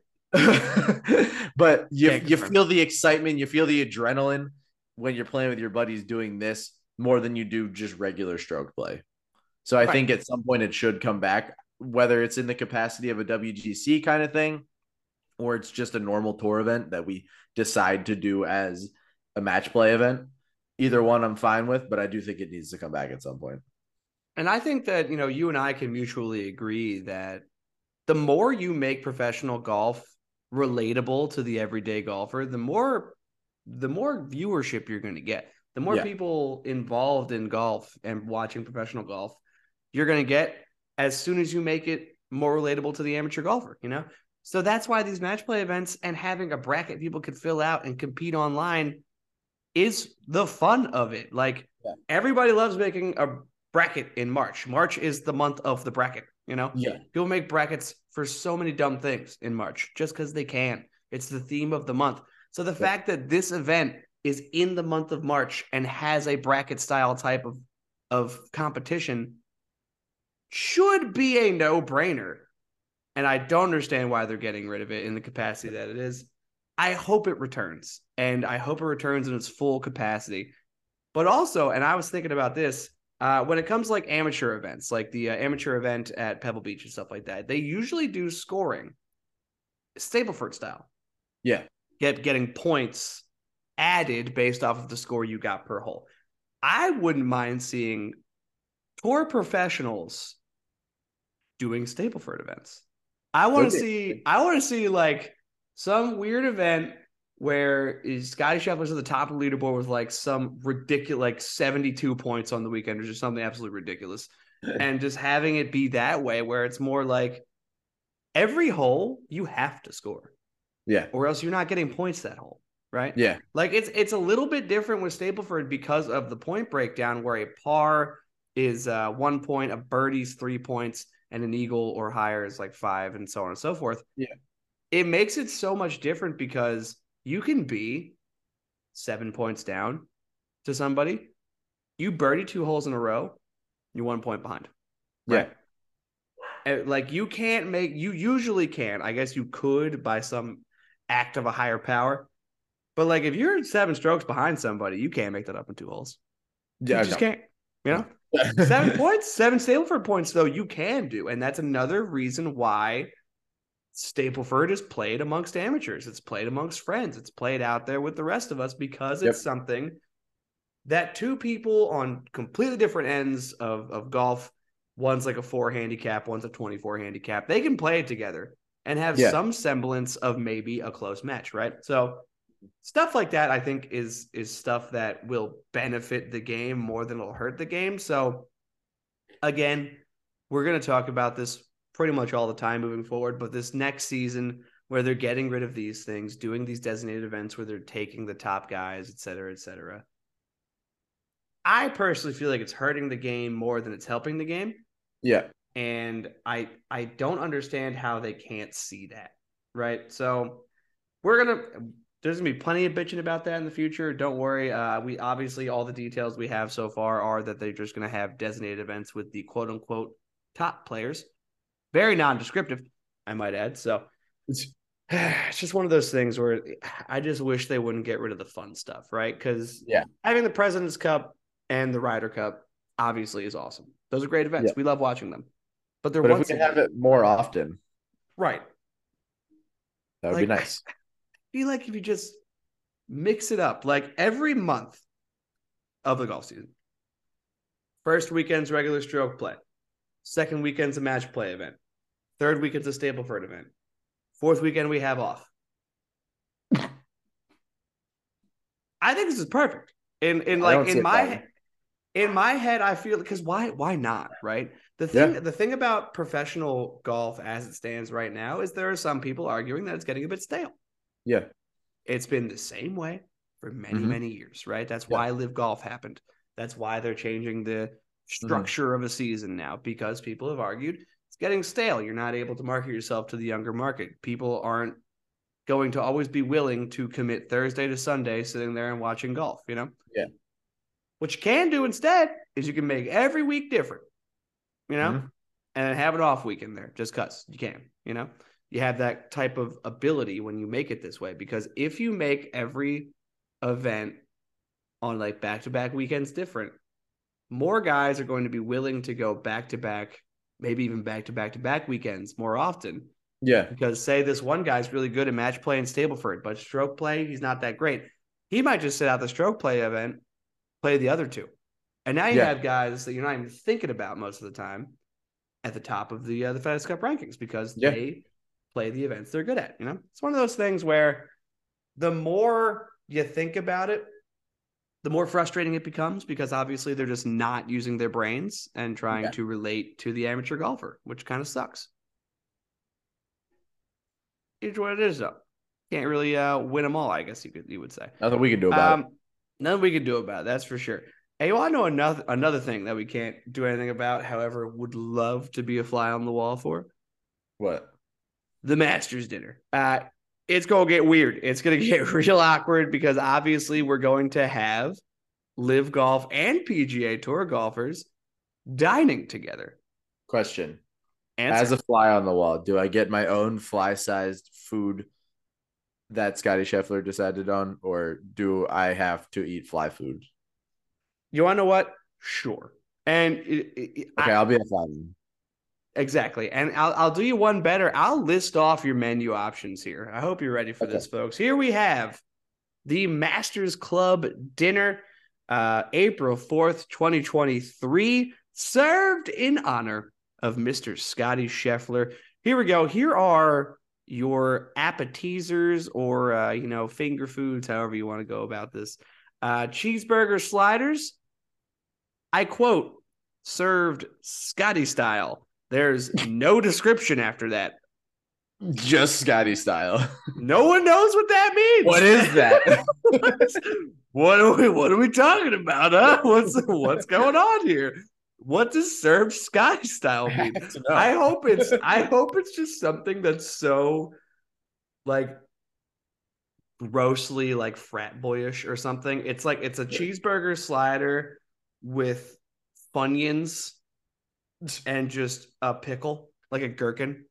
But you you feel the excitement, you feel the adrenaline when you're playing with your buddies doing this more than you do just regular stroke play. So I right. think at some point it should come back, whether it's in the capacity of a W G C kind of thing, or it's just a normal tour event that we decide to do as a match play event. Either one I'm fine with, but I do think it needs to come back at some point.
And I think that, you know, you and I can mutually agree that the more you make professional golf relatable to the everyday golfer, the more the more viewership you're going to get. The more yeah. people involved in golf and watching professional golf you're going to get as soon as you make it more relatable to the amateur golfer, you know? So that's why these match play events and having a bracket people could fill out and compete online is the fun of it. Like yeah. everybody loves making a bracket in March. March is the month of the bracket, you know?
Yeah.
People make brackets for so many dumb things in March just because they can. It's the theme of the month. So the yeah. fact that this event is in the month of March and has a bracket style type of, of competition should be a no-brainer. And I don't understand why they're getting rid of it in the capacity that it is. I hope it returns, and I hope it returns in its full capacity. But also, and I was thinking about this, uh, when it comes to like amateur events, like the uh, amateur event at Pebble Beach and stuff like that, they usually do scoring Stableford style.
Yeah.
Get getting points added based off of the score you got per hole. I wouldn't mind seeing tour professionals doing Stableford events. I want to see, I want to see like some weird event where Scotty Scheffler's at the top of the leaderboard with like some ridiculous, like seventy-two points on the weekend or just something absolutely ridiculous. And just having it be that way where it's more like every hole you have to score.
Yeah.
Or else you're not getting points that hole, right?
Yeah.
Like it's it's a little bit different with Stableford because of the point breakdown where a par is uh, one point, a birdie's three points, and an eagle or higher is like five, and so on and so forth.
Yeah.
It makes it so much different because you can be seven points down to somebody. You birdie two holes in a row, you're one point behind. Right?
Yeah.
And like you can't make, you usually can. I guess you could by some act of a higher power. But like if you're seven strokes behind somebody, you can't make that up in two holes.
Yeah.
You just
no.
can't. You know? Seven points, seven Stableford points, though, you can do. And that's another reason why Stableford is played amongst amateurs. It's played amongst friends. It's played out there with the rest of us because it's
Yep.
something that two people on completely different ends of, of golf, one's like a four handicap, one's a twenty-four handicap, they can play it together and have
Yeah.
some semblance of maybe a close match, right? So stuff like that, I think, is is stuff that will benefit the game more than it'll hurt the game. So again, we're going to talk about this pretty much all the time moving forward, but this next season where they're getting rid of these things, doing these designated events where they're taking the top guys, et cetera, et cetera. I personally feel like it's hurting the game more than it's helping the game.
Yeah.
And I I don't understand how they can't see that, right? So we're going to there's going to be plenty of bitching about that in the future. Don't worry. Uh, we obviously, all the details we have so far are that they're just going to have designated events with the quote unquote top players. Very non-descriptive, I might add. So it's, it's just one of those things where I just wish they wouldn't get rid of the fun stuff, right? Because
Yeah.
having the President's Cup and the Ryder Cup obviously is awesome. Those are great events.
Yeah.
We love watching them. But they're
But if
once
we could
again,
have it more often,
right.
that would
Like,
be nice.
I feel like if you just mix it up, like every month of the golf season, first weekend's regular stroke play, second weekend's a match play event, third weekend's a Stableford event, fourth weekend we have off. I think this is perfect. In in
I don't
like
see
in
a
my
problem.
in my head, I feel because why why not, right? The thing
Yeah.
the thing about professional golf as it stands right now is there are some people arguing that it's getting a bit stale.
Yeah.
It's been the same way for many,
Mhm.
many years, right? That's
Yeah.
why Live Golf happened. That's why they're changing the structure of a season now, because people have argued it's getting stale. You're not able to market yourself to the younger market. People aren't going to always be willing to commit Thursday to Sunday sitting there and watching golf, you know?
Yeah.
What you can do instead is you can make every week different, you know,
Mhm.
and then have an off week in there just because you can, you know? You have that type of ability when you make it this way, because if you make every event on like back-to-back weekends different, more guys are going to be willing to go back-to-back, maybe even back-to-back-to-back weekends more often.
Yeah.
Because say this one guy's really good at match play in Stableford, but stroke play, he's not that great. He might just sit out the stroke play event, play the other two. And now you
Yeah.
have guys that you're not even thinking about most of the time at the top of the uh, the FedEx Cup rankings because
Yeah.
they play the events they're good at. You know, it's one of those things where the more you think about it, the more frustrating it becomes, because obviously they're just not using their brains and trying
Yeah.
to relate to the amateur golfer, which kind of sucks. It's what it is, though. Can't really uh, win them all, I guess you could you would say.
Nothing we can do about it.
Um, nothing we can do about it, that's for sure. Hey, you want to know another another thing that we can't do anything about, however, would love to be a fly on the wall for?
What?
The Masters dinner. Uh, it's going to get weird. It's going to get real awkward because obviously we're going to have Live Golf and P G A Tour golfers dining together.
Question.
Answer.
As a fly on the wall, do I get my own fly-sized food that Scotty Scheffler decided on, or do I have to eat fly food?
You want to know what? Sure. And it, it,
Okay,
I,
I'll be a fly then.
Exactly. And I'll, I'll do you one better. I'll list off your menu options here. I hope you're ready for
Okay.
this, folks. Here we have the Masters Club dinner, uh, April fourth, twenty twenty-three, served in honor of Mister Scotty Scheffler. Here we go. Here are your appetizers or, uh, you know, finger foods, however you want to go about this. Uh, cheeseburger sliders. I quote, served Scotty style. There's no description after that.
Just Scotty style.
No one knows what that means.
What is that?
what are we what are we talking about, huh? What's what's going on here? What does served Scotty style mean? I, I hope it's I hope it's just something that's so like grossly like frat boyish or something. It's like it's a cheeseburger slider with Funyuns and just a pickle, like a gherkin.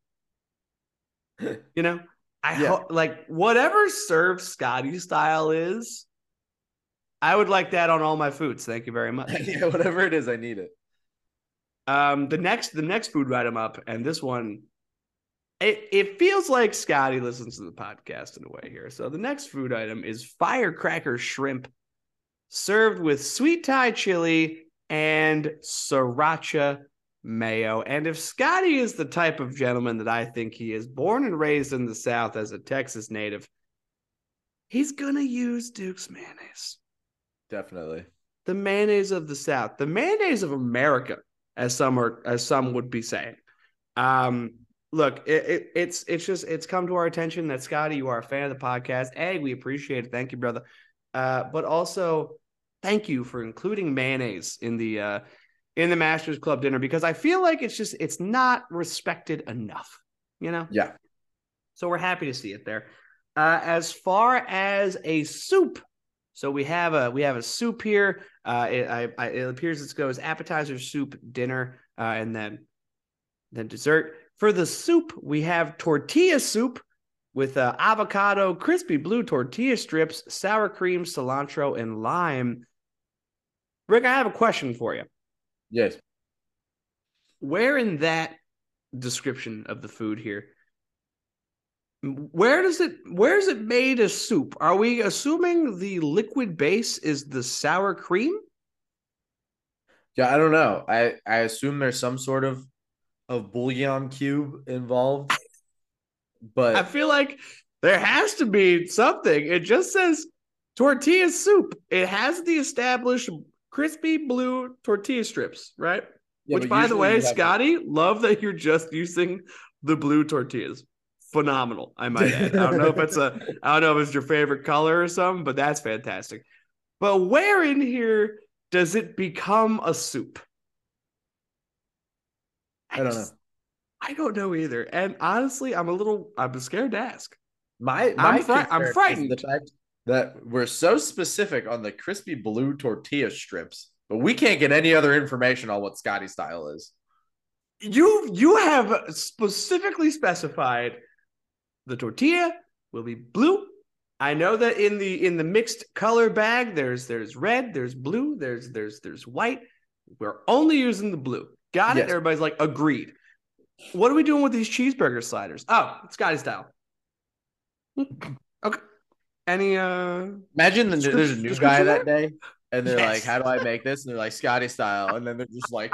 You know, I yeah. hope like whatever served Scotty style is, I would like that on all my foods. Thank you very much.
Yeah, whatever it is, I need it.
Um, the next the next food item up, and this one, it it feels like Scotty listens to the podcast in a way here. So the next food item is firecracker shrimp, served with sweet Thai chili and sriracha mayo. And if Scotty is the type of gentleman that I think he is, born and raised in the South as a Texas native, he's gonna use Duke's mayonnaise.
Definitely.
The mayonnaise of the South, the mayonnaise of America, as some are as some would be saying. Um, look, it, it, it's it's just it's come to our attention that Scotty, you are a fan of the podcast. Hey, we appreciate it. Thank you, brother. Uh, but also thank you for including mayonnaise in the uh in the Masters Club dinner, because I feel like it's just, it's not respected enough, you know?
Yeah.
So we're happy to see it there. Uh, as far as a soup, so we have a, we have a soup here. Uh, it, I, I, it appears it goes appetizer, soup, dinner, uh, and then, then dessert. For the soup, we have tortilla soup with uh, avocado, crispy blue tortilla strips, sour cream, cilantro, and lime. Rick, I have a question for you.
Yes.
Where in that description of the food here, where does it where is it made a soup? Are we assuming the liquid base is the sour cream?
Yeah, I don't know. I, I assume there's some sort of of bouillon cube involved. But
I feel like there has to be something. It just says tortilla soup. It has the established crispy blue tortilla strips, right? Yeah, which, by the way, Scotty, it. love that you're just using the blue tortillas. Phenomenal, I might add. I don't know if it's a, I don't know if it's your favorite color or something, but that's fantastic. But where in here does it become a soup?
I, I don't know.
I don't know either. And honestly, I'm a little, I'm scared to ask.
My, my
I'm, fri- I'm frightened.
The fact that we're so specific on the crispy blue tortilla strips, but we can't get any other information on what Scotty style is.
You you have specifically specified the tortilla will be blue. I know that in the in the mixed color bag, there's there's red, there's blue, there's there's there's white. We're only using the blue. Got it? Yes. Everybody's like, agreed. What are we doing with these cheeseburger sliders? Oh, Scotty style. Okay. Any uh
imagine the, there's a new guy that day and they're yes. like, how do I make this? And they're like, Scotty style. And then they're just like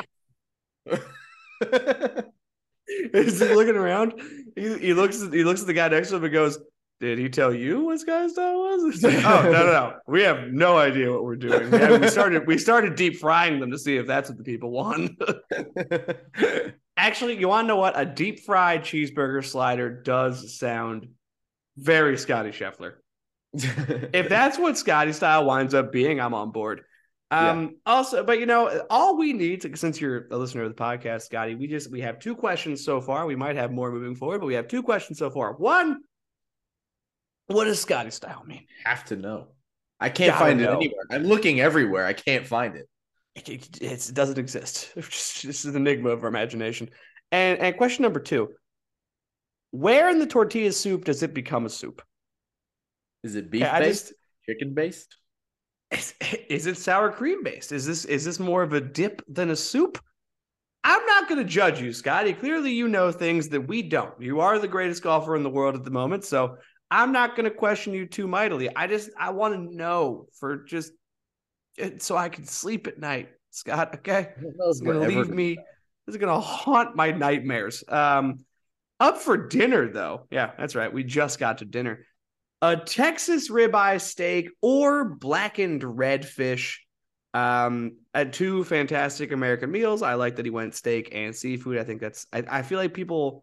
is he looking around? He, he looks at he looks at the guy next to him and goes, did he tell you what Scotty style was? Like, oh, no, no, no. We have no idea what we're doing. Yeah, we started we started deep frying them to see if that's what the people want. Actually, you want to know what? A deep fried cheeseburger slider does sound very Scotty Scheffler. If that's what Scotty style winds up being, I'm on board. Um, yeah. Also, but you know, all we need to, since you're a listener of the podcast, Scotty, we just we have two questions so far. We might have more moving forward, but we have two questions so far. One, what does Scotty style mean?
Have to know. I can't Gotta find know. it anywhere. I'm looking everywhere. I can't find it.
It, it, it doesn't exist. It's just, it's an enigma of our imagination. And and question number two: where in the tortilla soup does it become a soup?
Is it beef yeah, based? Just, chicken based?
Is, is it sour cream based? Is this is this more of a dip than a soup? I'm not going to judge you, Scotty. Clearly, you know things that we don't. You are the greatest golfer in the world at the moment, so I'm not going to question you too mightily. I just I want to know for just so I can sleep at night, Scott. Okay, it's going to leave me. This is going to haunt my nightmares. Um, up for dinner though. Yeah, that's right. We just got to dinner. A Texas ribeye steak or blackened redfish. Um, at two fantastic American meals. I like that he went steak and seafood. I think that's, I, I feel like people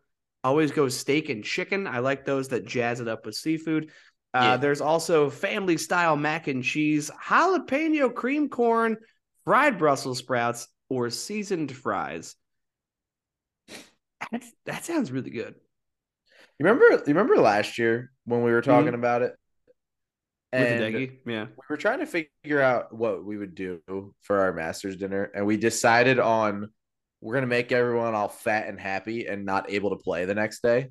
always go steak and chicken. I like those that jazz it up with seafood. Uh,
Yeah.
There's also family style mac and cheese, jalapeno cream corn, fried Brussels sprouts, or seasoned fries. That's, that sounds really good.
You remember? You remember last year when we were talking
Mhm.
about it,
With the
and
Deggy, yeah.
we were trying to figure out what we would do for our Masters dinner, and we decided on we're gonna make everyone all fat and happy and not able to play the next day.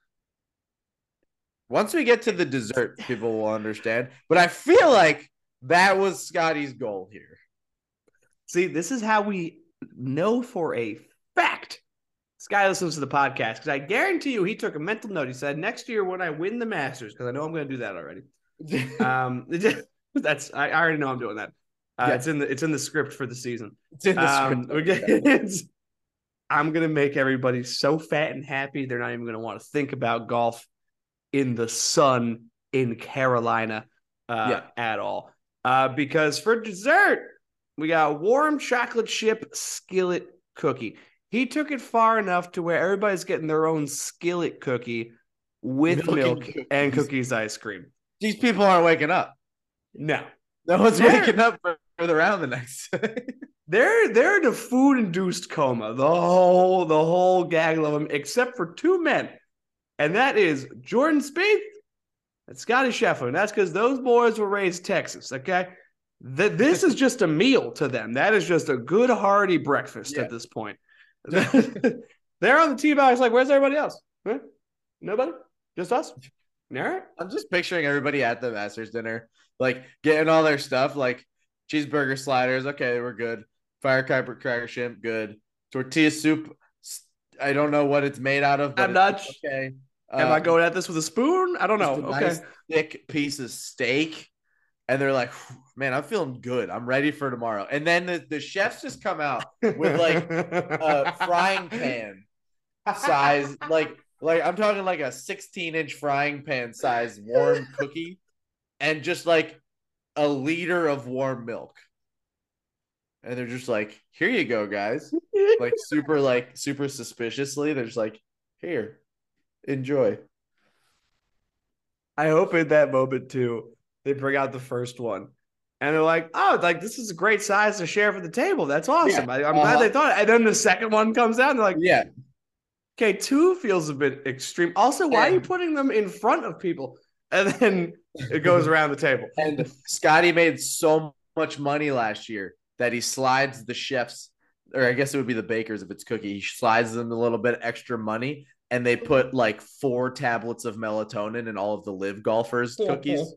Once we get to the dessert, people will understand. But I feel like that was Scotty's goal here.
See, this is how we know for a fact this guy listens to the podcast, because I guarantee you he took a mental note. He said, next year when I win the Masters, because I know I'm going to do that already. um, that's I, I already know I'm doing that. Uh, yeah. It's in the it's in the script for the season.
It's in the
um,
script.
Okay. I'm gonna make everybody so fat and happy they're not even gonna want to think about golf in the sun in Carolina uh, yeah. at all. Uh, because for dessert, we got warm chocolate chip skillet cookie. He took it far enough to where everybody's getting their own skillet cookie with milk, milk and, cookies. and cookies ice cream.
These people aren't waking up.
No.
No one's they're, waking up for, for the round the next day.
they're they're in a food-induced coma. The whole the whole gaggle of them, except for two men. And that is Jordan Spieth and Scotty Scheffler. And that's because those boys were raised Texas, okay? The, this is just a meal to them. That is just a good, hearty breakfast yeah. at this point. They're on the tee box like, where's everybody else? Huh? Nobody? Just us? All right.
I'm just picturing everybody at the Masters dinner, like getting all their stuff, like cheeseburger sliders. Okay, we're good. Firecracker cracker shrimp, good. Tortilla soup. I don't know what it's made out of. But
I'm not.
Okay.
Am um, I going at this with a spoon? I don't know.
A
okay.
Nice thick piece of steak. And they're like, man, I'm feeling good. I'm ready for tomorrow. And then the, the chefs just come out with like a frying pan size, like, like I'm talking like a sixteen inch frying pan size warm cookie and just like a liter of warm milk. And they're just like, here you go, guys. Like super, like super suspiciously. They're just like, here, enjoy.
I hope in that moment too, they bring out the first one and they're like, oh, like this is a great size to share for the table. That's awesome. Yeah. I, I'm uh-huh. glad they thought it. And then the second one comes out and they're like,
yeah.
Okay, two feels a bit extreme. Also, why and, are you putting them in front of people? And then it goes around the table.
And Scotty made so much money last year that he slides the chefs, or I guess it would be the bakers if it's cookie. He slides them a little bit extra money. And they put like four tablets of melatonin in all of the live golfers' cookies.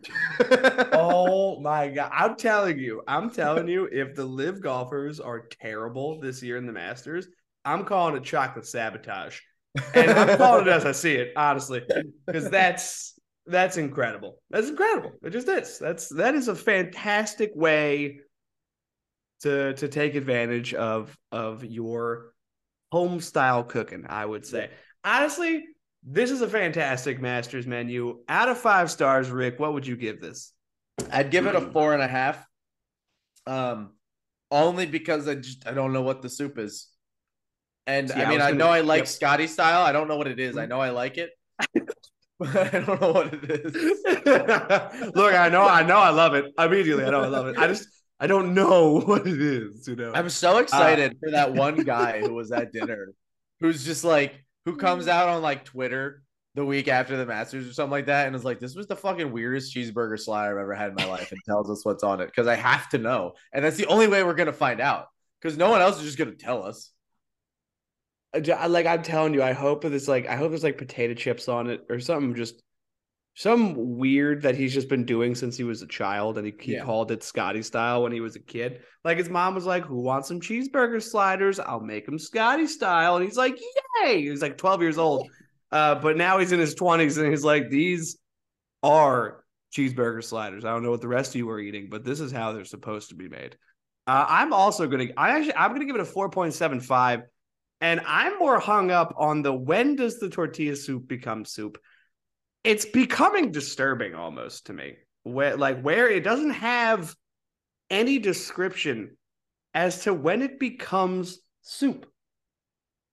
Oh my God. I'm telling you, I'm telling you, if the live golfers are terrible this year in the Masters, I'm calling it chocolate sabotage. And I'm calling it as I see it, honestly. Because that's that's incredible. That's incredible. It just is. That's that is a fantastic way to to take advantage of of your home style cooking, I would say. Yeah. Honestly, this is a fantastic Masters menu. Out of five stars, Rick, what would you give this?
I'd give it a four and a half. Um, only because I just I don't know what the soup is. And See, I mean, I, I know gonna, I like yep. Scotty style. I don't know what it is. I know I like it. But I don't know what it is.
Look, I know, I know I love it. Immediately, I know I love it. I just I don't know what it is, you know.
I'm so excited uh, for that one guy who was at dinner who's just like, who comes out on like Twitter the week after the Masters or something like that and is like, this was the fucking weirdest cheeseburger slider I've ever had in my life and tells us what's on it because I have to know. And that's the only way we're going to find out because no one else is just going to tell us.
Like I'm telling you, I hope it's like, I hope there's like potato chips on it or something just Some weird that he's just been doing since he was a child, and he, he yeah. called it Scotty style when he was a kid. Like his mom was like, "Who wants some cheeseburger sliders? I'll make them Scotty style." And he's like, "Yay!" He was like twelve years old, uh, but now he's in his twenties, and he's like, "These are cheeseburger sliders. I don't know what the rest of you are eating, but this is how they're supposed to be made." Uh, I'm also gonna, I actually, I'm gonna give it a four point seven five, and I'm more hung up on the when does the tortilla soup become soup. It's becoming disturbing almost to me, where like where it doesn't have any description as to when it becomes soup.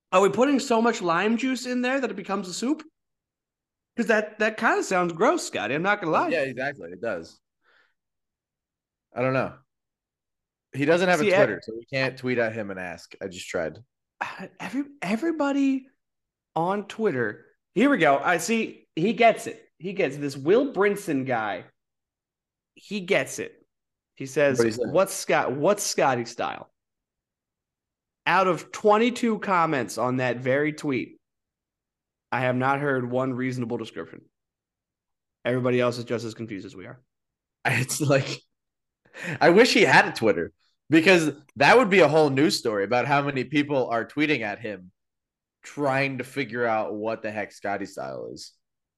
Are we putting so much lime juice in there that it becomes a soup? Because that, that kind of sounds gross, Scotty. I'm not going to lie.
Yeah, exactly. It does. I don't know. He doesn't have
See,
a Twitter, so we can't tweet at him and ask. I just tried.
Every everybody on Twitter. Here we go. I see. He gets it. He gets it. This Will Brinson guy. He gets it. He says,
What
"What's Scott? What's Scotty style?" Out of twenty-two comments on that very tweet, I have not heard one reasonable description. Everybody else is just as confused as we are.
It's like, I wish he had a Twitter, because that would be a whole news story about how many people are tweeting at him trying to figure out what the heck Scotty style is.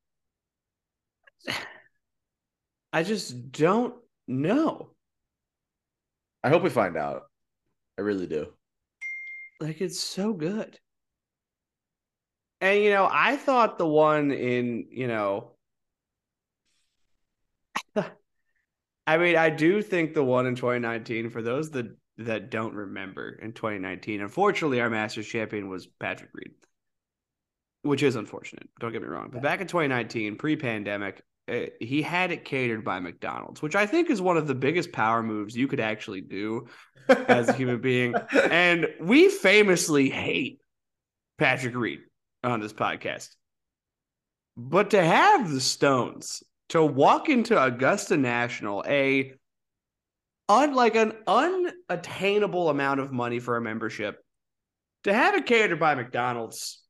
I just don't know.
I hope we find out. I really do.
Like, it's so good. And, you know, I thought the one in, you know, I mean, I do think the one in twenty nineteen, for those that, that don't remember, in twenty nineteen, unfortunately, our Masters champion was Patrick Reed, which is unfortunate. Don't get me wrong. But back in twenty nineteen, pre-pandemic, uh, he had it catered by McDonald's, which I think is one of the biggest power moves you could actually do as a human being. And we famously hate Patrick Reed on this podcast. But to have the Stones to walk into Augusta National, a un, like an unattainable amount of money for a membership, to have it catered by McDonald's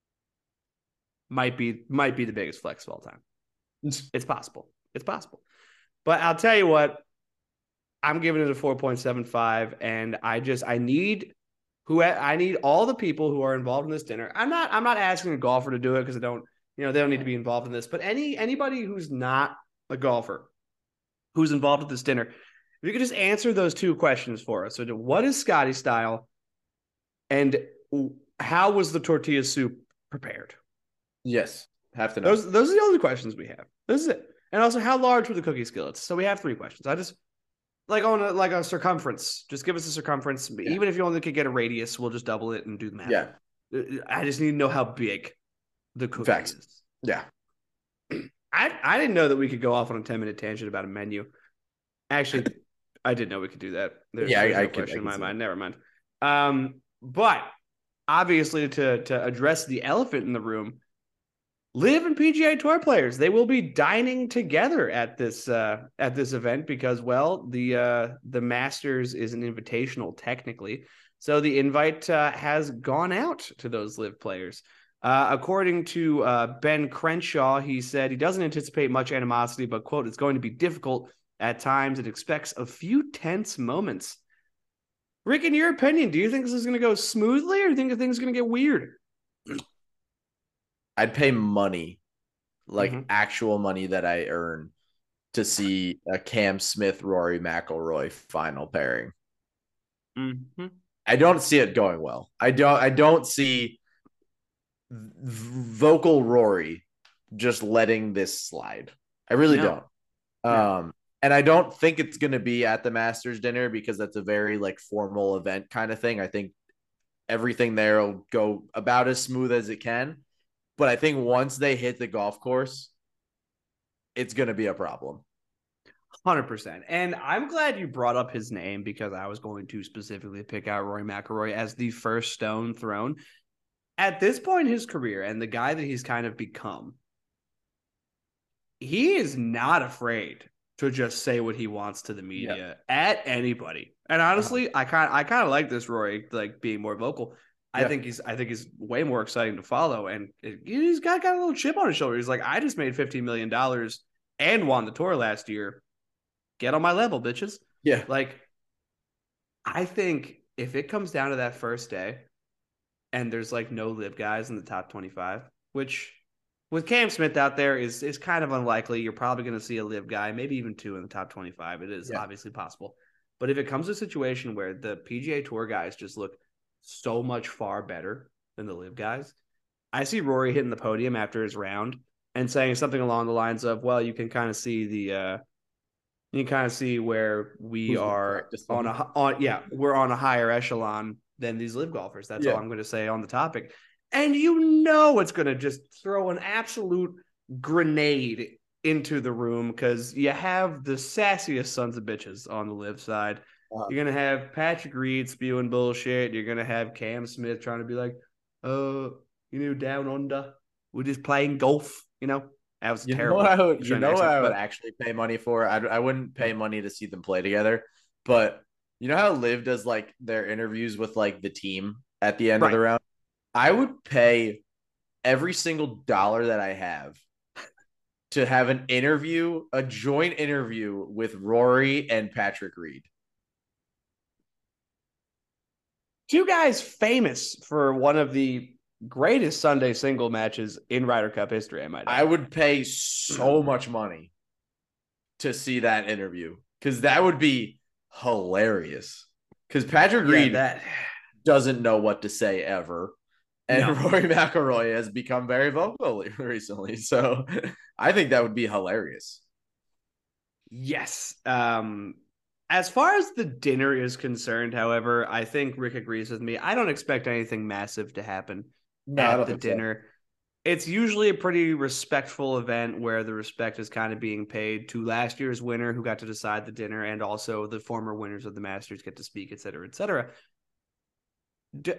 might be might be the biggest flex of all time. It's, it's possible. It's possible. But I'll tell you what, I'm giving it a four point seven five, and I just I need who I need all the people who are involved in this dinner. I'm not I'm not asking a golfer to do it, because I don't, you know, they don't need to be involved in this, but any anybody who's not a golfer who's involved with this dinner, if you could just answer those two questions for us. So what is Scotty style, and how was the tortilla soup prepared?
Yes, have to know.
Those those are the only questions we have. This is it. And also, how large were the cookie skillets? So we have three questions. I just like on a, like a circumference. Just give us a circumference. Yeah. Even if you only could get a radius, we'll just double it and do the math.
Yeah.
I just need to know how big the cookie
Facts.
is.
Yeah.
I I didn't know that we could go off on a ten minute tangent about a menu. Actually, I didn't know we could do that. There's,
yeah,
there's
I,
no
I
question
could,
in my
I
mind. Never mind. Um, but obviously, to to address the elephant in the room, Liv and P G A Tour players, they will be dining together at this uh, at this event, because, well, the uh, the Masters is an invitational technically, so the invite uh, has gone out to those Liv players. Uh, according to uh, Ben Crenshaw, he said he doesn't anticipate much animosity, but, quote, it's going to be difficult at times and expects a few tense moments. Rick, in your opinion, do you think this is going to go smoothly, or do you think things are going to get weird?
I'd pay money, like
Mhm.
actual money that I earn, to see a Cam Smith, Rory McIlroy final pairing.
Mm-hmm.
I don't see it going well. I don't. I don't see vocal Rory just letting this slide. I really
No.
don't. Um, and I don't think it's going to be at the Masters dinner, because that's a very like formal event kind of thing. I think everything there will go about as smooth as it can. But I think once they hit the golf course, it's going to be a problem.
one hundred percent. And I'm glad you brought up his name, because I was going to specifically pick out Rory McIlroy as the first stone thrown. At this point in his career, and the guy that he's kind of become, he is not afraid to just say what he wants to the media yeah. at anybody. And honestly, uh-huh. I kind I kind of like this Rory, like being more vocal. I yeah. think he's I think he's way more exciting to follow, and it, he's got, got a little chip on his shoulder. He's like, I just made fifteen million dollars and won the tour last year. Get on my level, bitches.
Yeah.
Like, I think if it comes down to that first day and there's like no Liv guys in the top twenty-five, which with Cam Smith out there is is kind of unlikely. You're probably going to see a Liv guy, maybe even two in the top twenty-five. It is yeah. obviously possible. But if it comes to a situation where the P G A Tour guys just look so much far better than the Liv guys, I see Rory hitting the podium after his round and saying something along the lines of, well, you can kind of see the uh you can kind of see where we Who's are on a on yeah we're on a higher echelon than these live golfers. That's
Yeah.
all I'm going to say on the topic. And you know it's going to just throw an absolute grenade into the room because you have the sassiest sons of bitches on the live side. Uh-huh. You're going to have Patrick Reed spewing bullshit. You're going to have Cam Smith trying to be like, uh, you know, down under. We're just playing golf, you know? That was
you
terrible.
Know I would, you know
accent,
I would
but...
actually pay money for? I, I wouldn't pay money to see them play together. But you know how Liv does like their interviews with like the team at the end right. of the round? I would pay every single dollar that I have to have an interview, a joint interview with Rory and Patrick Reed.
Two guys famous for one of the greatest Sunday single matches in Ryder Cup history, I might add.
I would pay so much money to see that interview because that would be hilarious. Because Patrick yeah, Reed
that...
doesn't know what to say ever. And no. Rory McIlroy has become very vocal recently. So I think that would be hilarious.
Yes. Um, as far as the dinner is concerned, however, I think Rick agrees with me. I don't expect anything massive to happen no, at the dinner. So. It's usually a pretty respectful event where the respect is kind of being paid to last year's winner who got to decide the dinner, and also the former winners of the Masters get to speak, et cetera, et cetera. Do,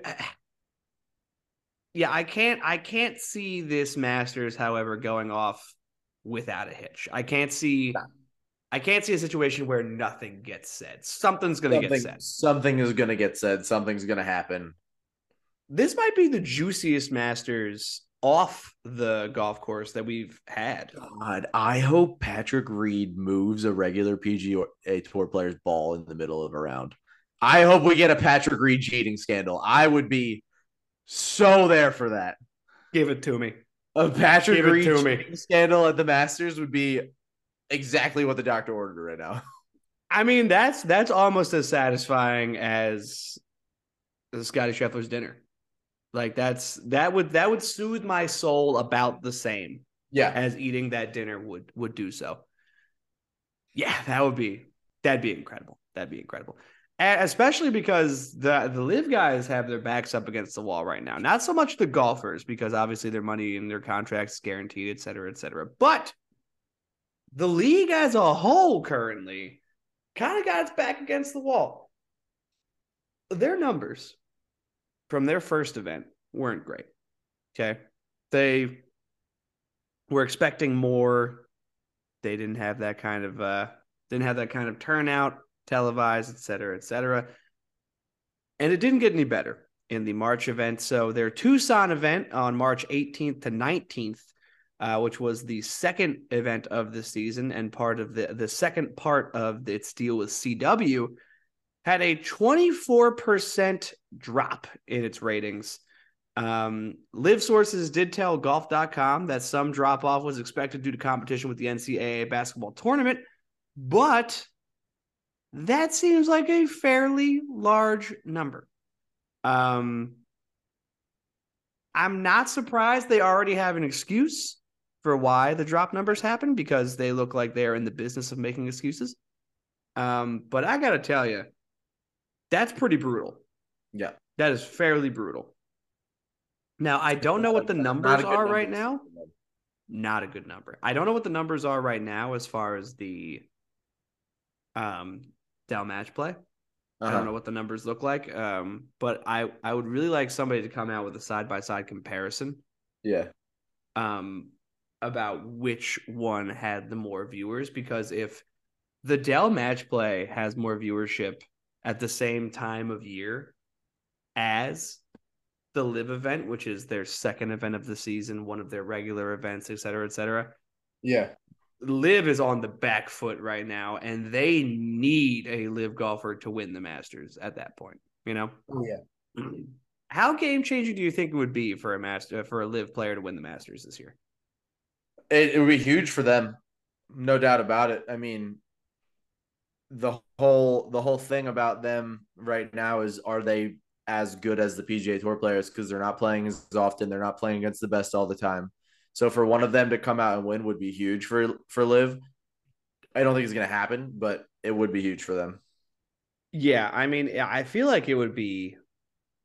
yeah, I can't I can't see this Masters, however, going off without a hitch. I can't see I can't see a situation where nothing gets said. Something's gonna
something,
get said.
Something is gonna get said. Something's gonna happen.
This might be the juiciest Masters off the golf course that we've had.
God, I hope Patrick Reed moves a regular P G A Tour player's ball in the middle of a round. I hope we get a Patrick Reed cheating scandal. I would be so there for that.
Give it to me.
A Patrick Give Reed to cheating me. scandal at the Masters would be exactly what the doctor ordered right now.
I mean, that's that's almost as satisfying as the Scotty Scheffler's dinner. Like that's that would that would soothe my soul about the same.
Yeah,
as eating that dinner would would do so. Yeah, that would be that'd be incredible. That'd be incredible. And especially because the the live guys have their backs up against the wall right now. Not so much the golfers, because obviously their money and their contracts is guaranteed, et cetera, et cetera. But the league as a whole currently kind of got its back against the wall. Their numbers from their first event weren't great. Okay. They were expecting more. They didn't have that kind of uh didn't have that kind of turnout, televised, et cetera, et cetera. And it didn't get any better in the March event. So their Tucson event on March eighteenth to nineteenth, uh, which was the second event of the season and part of the, the second part of its deal with C W, had a twenty-four percent drop in its ratings. Um, Live sources did tell golf dot com that some drop off was expected due to competition with the N C double A basketball tournament, but that seems like a fairly large number. Um, I'm not surprised they already have an excuse for why the drop numbers happen, because they look like they're in the business of making excuses. Um, but I got to tell you, that's pretty brutal.
Yeah.
That is fairly brutal. Now, I don't know what the numbers are right now. Not a good number. I don't know what the numbers are right now as far as the um, Dell match play. Uh-huh. I don't know what the numbers look like, um, but I, I would really like somebody to come out with a side-by-side comparison.
Yeah.
Um, about which one had the more viewers, because if the Dell match play has more viewership at the same time of year as the Live event, which is their second event of the season, one of their regular events, et cetera, et cetera.
Yeah.
Live is on the back foot right now, and they need a Live golfer to win the Masters at that point, you know?
Oh, yeah.
How game-changing do you think it would be for a master for a Live player to win the Masters this year?
It, it would be huge for them. No doubt about it. I mean, the whole the whole thing about them right now is, are they as good as the P G A Tour players? Because they're not playing as often. They're not playing against the best all the time. So for one of them to come out and win would be huge for for Live. I don't think it's going to happen, but it would be huge for them.
Yeah, I mean, I feel like it would be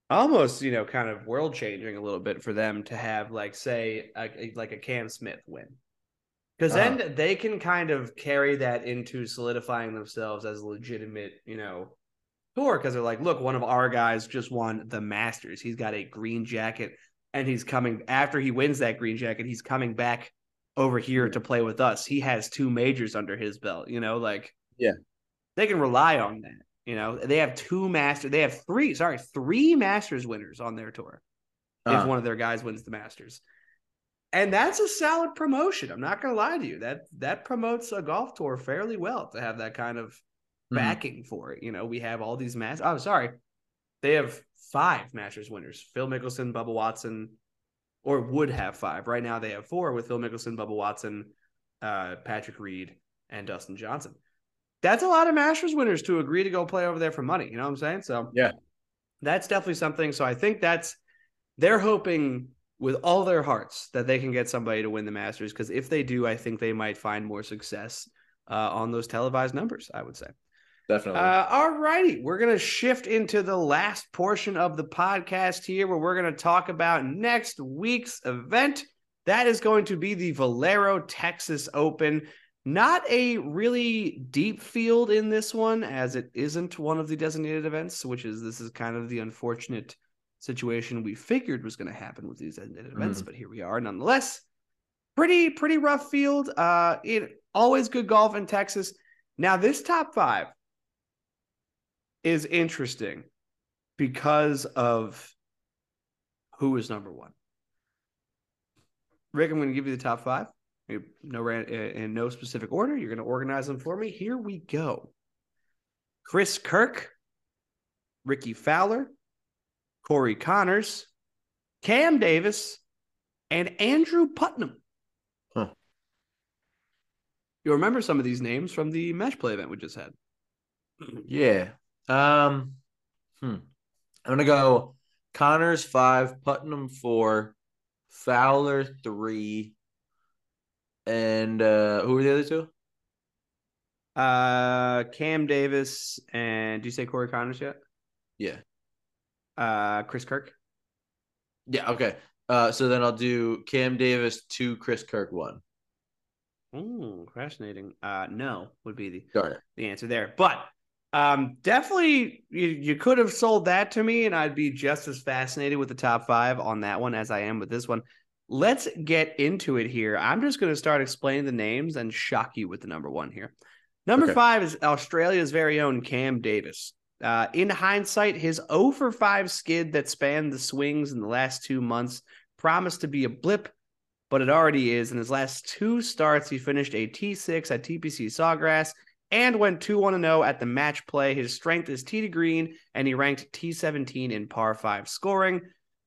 almost, you know, kind of world changing a little bit for them to have, like, say, a, like a Cam Smith win. Because
Uh-huh.
then they can kind of carry that into solidifying themselves as a legitimate, you know, tour. Because they're like, look, one of our guys just won the Masters. He's got a green jacket, and he's coming after he wins that green jacket. He's coming back over here
Yeah.
to play with us. He has two majors under his belt. You know, like
Yeah.
they can rely on that. You know, they have two Masters. They have three, sorry, three Masters winners on their tour. If
Uh-huh.
one of their guys wins the Masters. And that's a solid promotion. I'm not going to lie to you. That that promotes a golf tour fairly well to have that kind of backing mm-hmm. for it. You know, we have all these Masters. Oh, sorry. They have five Masters winners. Phil Mickelson, Bubba Watson, or would have five. Right now they have four with Phil Mickelson, Bubba Watson, uh, Patrick Reed, and Dustin Johnson. That's a lot of Masters winners to agree to go play over there for money. You know what I'm saying? So
yeah,
that's definitely something. So I think that's, they're hoping with all their hearts that they can get somebody to win the Masters. Because if they do, I think they might find more success uh, on those televised numbers, I would say.
Definitely.
Uh, all righty. We're going to shift into the last portion of the podcast here, where we're going to talk about next week's event. That is going to be the Valero Texas Open. Not a really deep field in this one, as it isn't one of the designated events, which is, this is kind of the unfortunate situation we figured was going to happen with these designated events, mm. but here we are nonetheless. Pretty, pretty rough field. Uh, it always good golf in Texas. Now, this top five is interesting because of who is number one. Rick, I'm going to give you the top five. No, in no specific order. You're going to organize them for me. Here we go. Chris Kirk, Ricky Fowler, Corey Connors, Cam Davis, and Andrew Putnam.
Huh.
You'll remember some of these names from the match play event we just had.
Yeah. Um, hmm. I'm going to go Connors five, Putnam four, Fowler three, and uh, who were the other two?
Uh, Cam Davis and, do you say Corey Connors yet?
Yeah.
Uh, Chris Kirk.
Yeah. Okay. Uh, so then I'll do Cam Davis two, Chris Kirk one.
Ooh, fascinating. Uh, no would be the
Darn it.
the answer there, but um, definitely you you could have sold that to me, and I'd be just as fascinated with the top five on that one as I am with this one. Let's get into it here. I'm just going to start explaining the names and shock you with the number one here. Number okay. five is Australia's very own Cam Davis. Uh, in hindsight, his oh for five skid that spanned the swings in the last two months promised to be a blip, but it already is. In his last two starts, he finished a T six at T P C Sawgrass and went two one oh at the match play. His strength is tee to green, and he ranked T seventeen in par five scoring.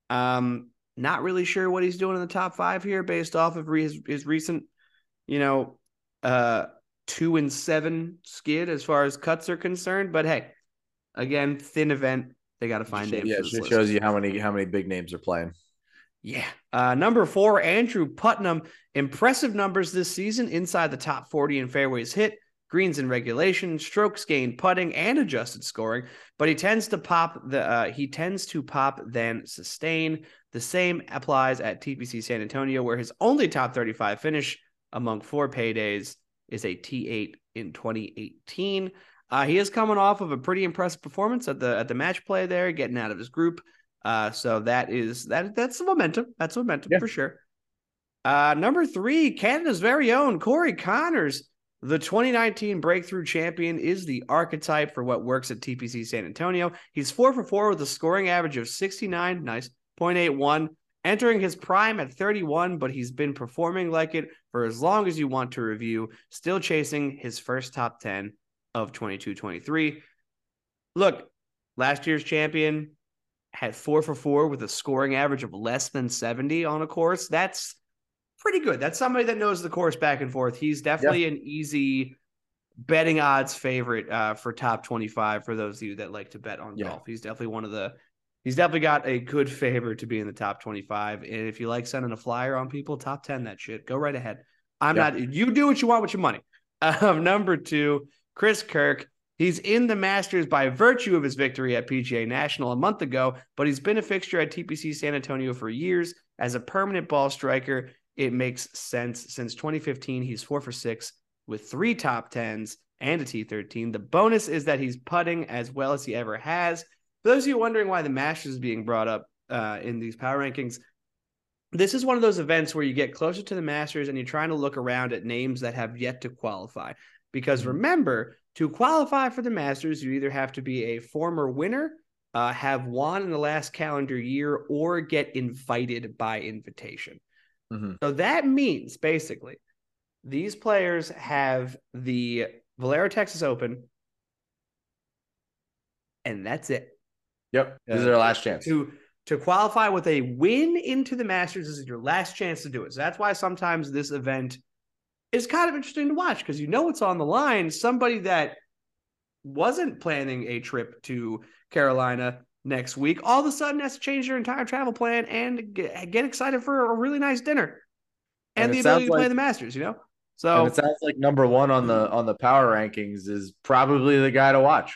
Um, not really sure what he's doing in the top five here based off of his, his recent, you know, uh, two and seven skid as far as cuts are concerned. But hey, again, thin event. They got to find names.
Yeah, it just shows you how many how many big names are playing.
Yeah. Uh, number four, Andrew Putnam. Impressive numbers this season inside the top forty in fairways hit, greens in regulation, strokes gained, putting, and adjusted scoring. But he tends to pop the uh, he tends to pop then sustain. The same applies at T P C San Antonio, where his only top thirty-five finish among four paydays is a T eight in twenty eighteen. Uh, he is coming off of a pretty impressive performance at the at the match play there, getting out of his group. Uh, so that is that that's the momentum. That's momentum yeah. for sure. Uh, number three, Canada's very own Corey Connors, the twenty nineteen breakthrough champion, is the archetype for what works at T P C San Antonio. He's four for four with a scoring average of sixty-nine, nice, point eight one, entering his prime at thirty-one, but he's been performing like it for as long as you want to review, still chasing his first top ten of twenty-two twenty-three. Look, last year's champion had four for four with a scoring average of less than seventy on a course. That's pretty good. That's somebody that knows the course back and forth. He's definitely yeah. an easy betting odds favorite uh, for top twenty-five for those of you that like to bet on yeah. golf. He's definitely one of the, he's definitely got a good favor to be in the top twenty-five. And if you like sending a flyer on people, top ten that shit, go right ahead. I'm yeah. not, you do what you want with your money. Um, number two, Chris Kirk. He's in the Masters by virtue of his victory at P G A National a month ago, but he's been a fixture at T P C San Antonio for years as a permanent ball striker. It makes sense. Since twenty fifteen, he's four for six with three top tens and a T thirteen. The bonus is that he's putting as well as he ever has. For those of you wondering why the Masters is being brought up uh, in these power rankings, this is one of those events where you get closer to the Masters and you're trying to look around at names that have yet to qualify. Because remember, to qualify for the Masters, you either have to be a former winner, uh, have won in the last calendar year, or get invited by invitation. Mm-hmm. So that means, basically, these players have the Valero Texas Open, and that's it.
Yep, this uh, is their last chance.
To, to qualify with a win into the Masters, this is your last chance to do it. So that's why sometimes this event is kind of interesting to watch, because you know it's on the line. Somebody that wasn't planning a trip to Carolina next week all of a sudden has to change their entire travel plan and get, get excited for a really nice dinner and, and the ability to like, play the Masters, you know? So
it sounds like number one on the on the power rankings is probably the guy to watch.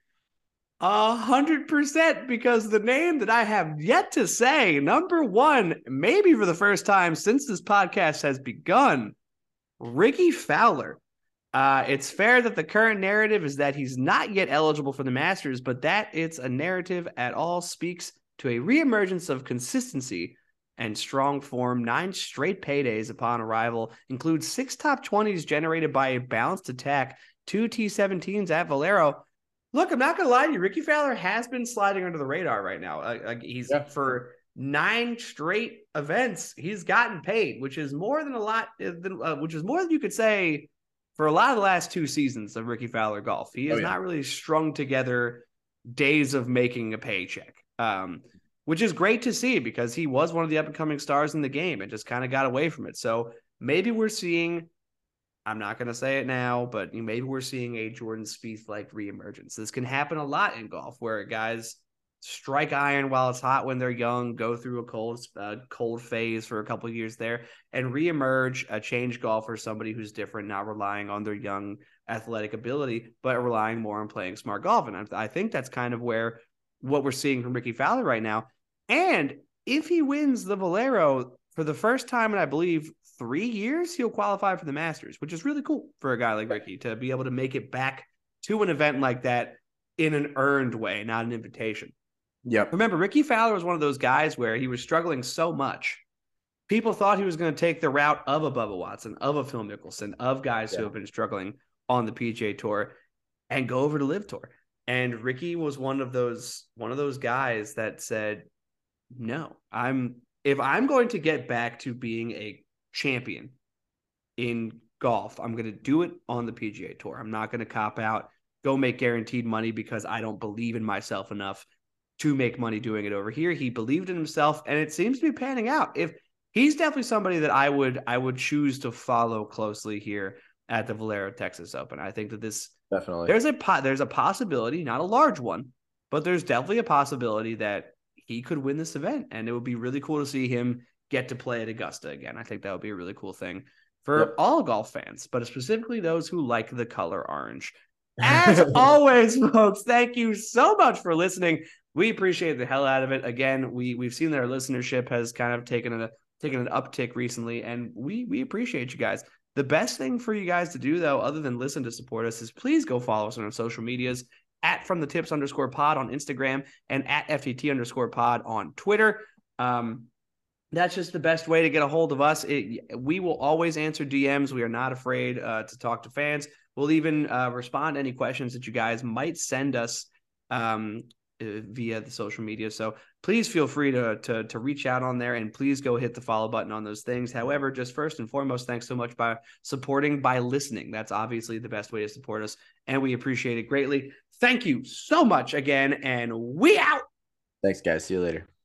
A hundred percent, because the name that I have yet to say, number one, maybe for the first time since this podcast has begun, Rickie Fowler. Uh, it's fair that the current narrative is that he's not yet eligible for the Masters, but that it's a narrative at all speaks to a reemergence of consistency and strong form. Nine straight paydays upon arrival, includes six top twenties generated by a balanced attack, two T seventeens at Valero. Look, I'm not going to lie to you. Rickie Fowler has been sliding under the radar right now. Uh, like he's yeah. for nine straight events, he's gotten paid, which is more than a lot, than, uh, which is more than you could say for a lot of the last two seasons of Rickie Fowler golf. He has oh, yeah. not really strung together days of making a paycheck, um, which is great to see because he was one of the up-and-coming stars in the game and just kind of got away from it. So maybe we're seeing, I'm not going to say it now, but maybe we're seeing a Jordan Spieth-like reemergence. This can happen a lot in golf where guys strike iron while it's hot when they're young, go through a cold uh, cold phase for a couple of years there, and reemerge a change golfer, somebody who's different, not relying on their young athletic ability, but relying more on playing smart golf. And I, I think that's kind of where what we're seeing from Rickie Fowler right now. And if he wins the Valero for the first time in, I believe, three years, he'll qualify for the Masters, which is really cool for a guy like Rickie to be able to make it back to an event like that in an earned way, not an invitation.
Yep.
Remember, Rickie Fowler was one of those guys where he was struggling so much. People thought he was going to take the route of a Bubba Watson, of a Phil Mickelson, of guys yeah. who have been struggling on the P G A Tour and go over to Live Tour. And Rickie was one of those one of those guys that said, no, I'm if I'm going to get back to being a champion in golf, I'm going to do it on the P G A Tour. I'm not going to cop out, go make guaranteed money because I don't believe in myself enough to make money doing it over here. He believed in himself, and it seems to be panning out. If he's definitely somebody that I would I would choose to follow closely here at the Valero Texas Open. I think that this
definitely
there's a there's a possibility, not a large one, but there's definitely a possibility that he could win this event, and it would be really cool to see him get to play at Augusta again. I think that would be a really cool thing for yep. all golf fans, but specifically those who like the color orange. As always, folks, thank you so much for listening. We appreciate the hell out of it. Again, we we've seen that our listenership has kind of taken a taken an uptick recently, and we we appreciate you guys. The best thing for you guys to do, though, other than listen to support us, is please go follow us on our social medias at From the Tips underscore pod on Instagram and at F T T underscore pod on Twitter. Um, that's just the best way to get a hold of us. It, we will always answer D Ms. We are not afraid uh, to talk to fans. We'll even uh, respond to any questions that you guys might send us um, uh, via the social media. So please feel free to, to to reach out on there, and please go hit the follow button on those things. However, just first and foremost, thanks so much by supporting by listening. That's obviously the best way to support us, and we appreciate it greatly. Thank you so much again, and we out.
Thanks, guys. See you later.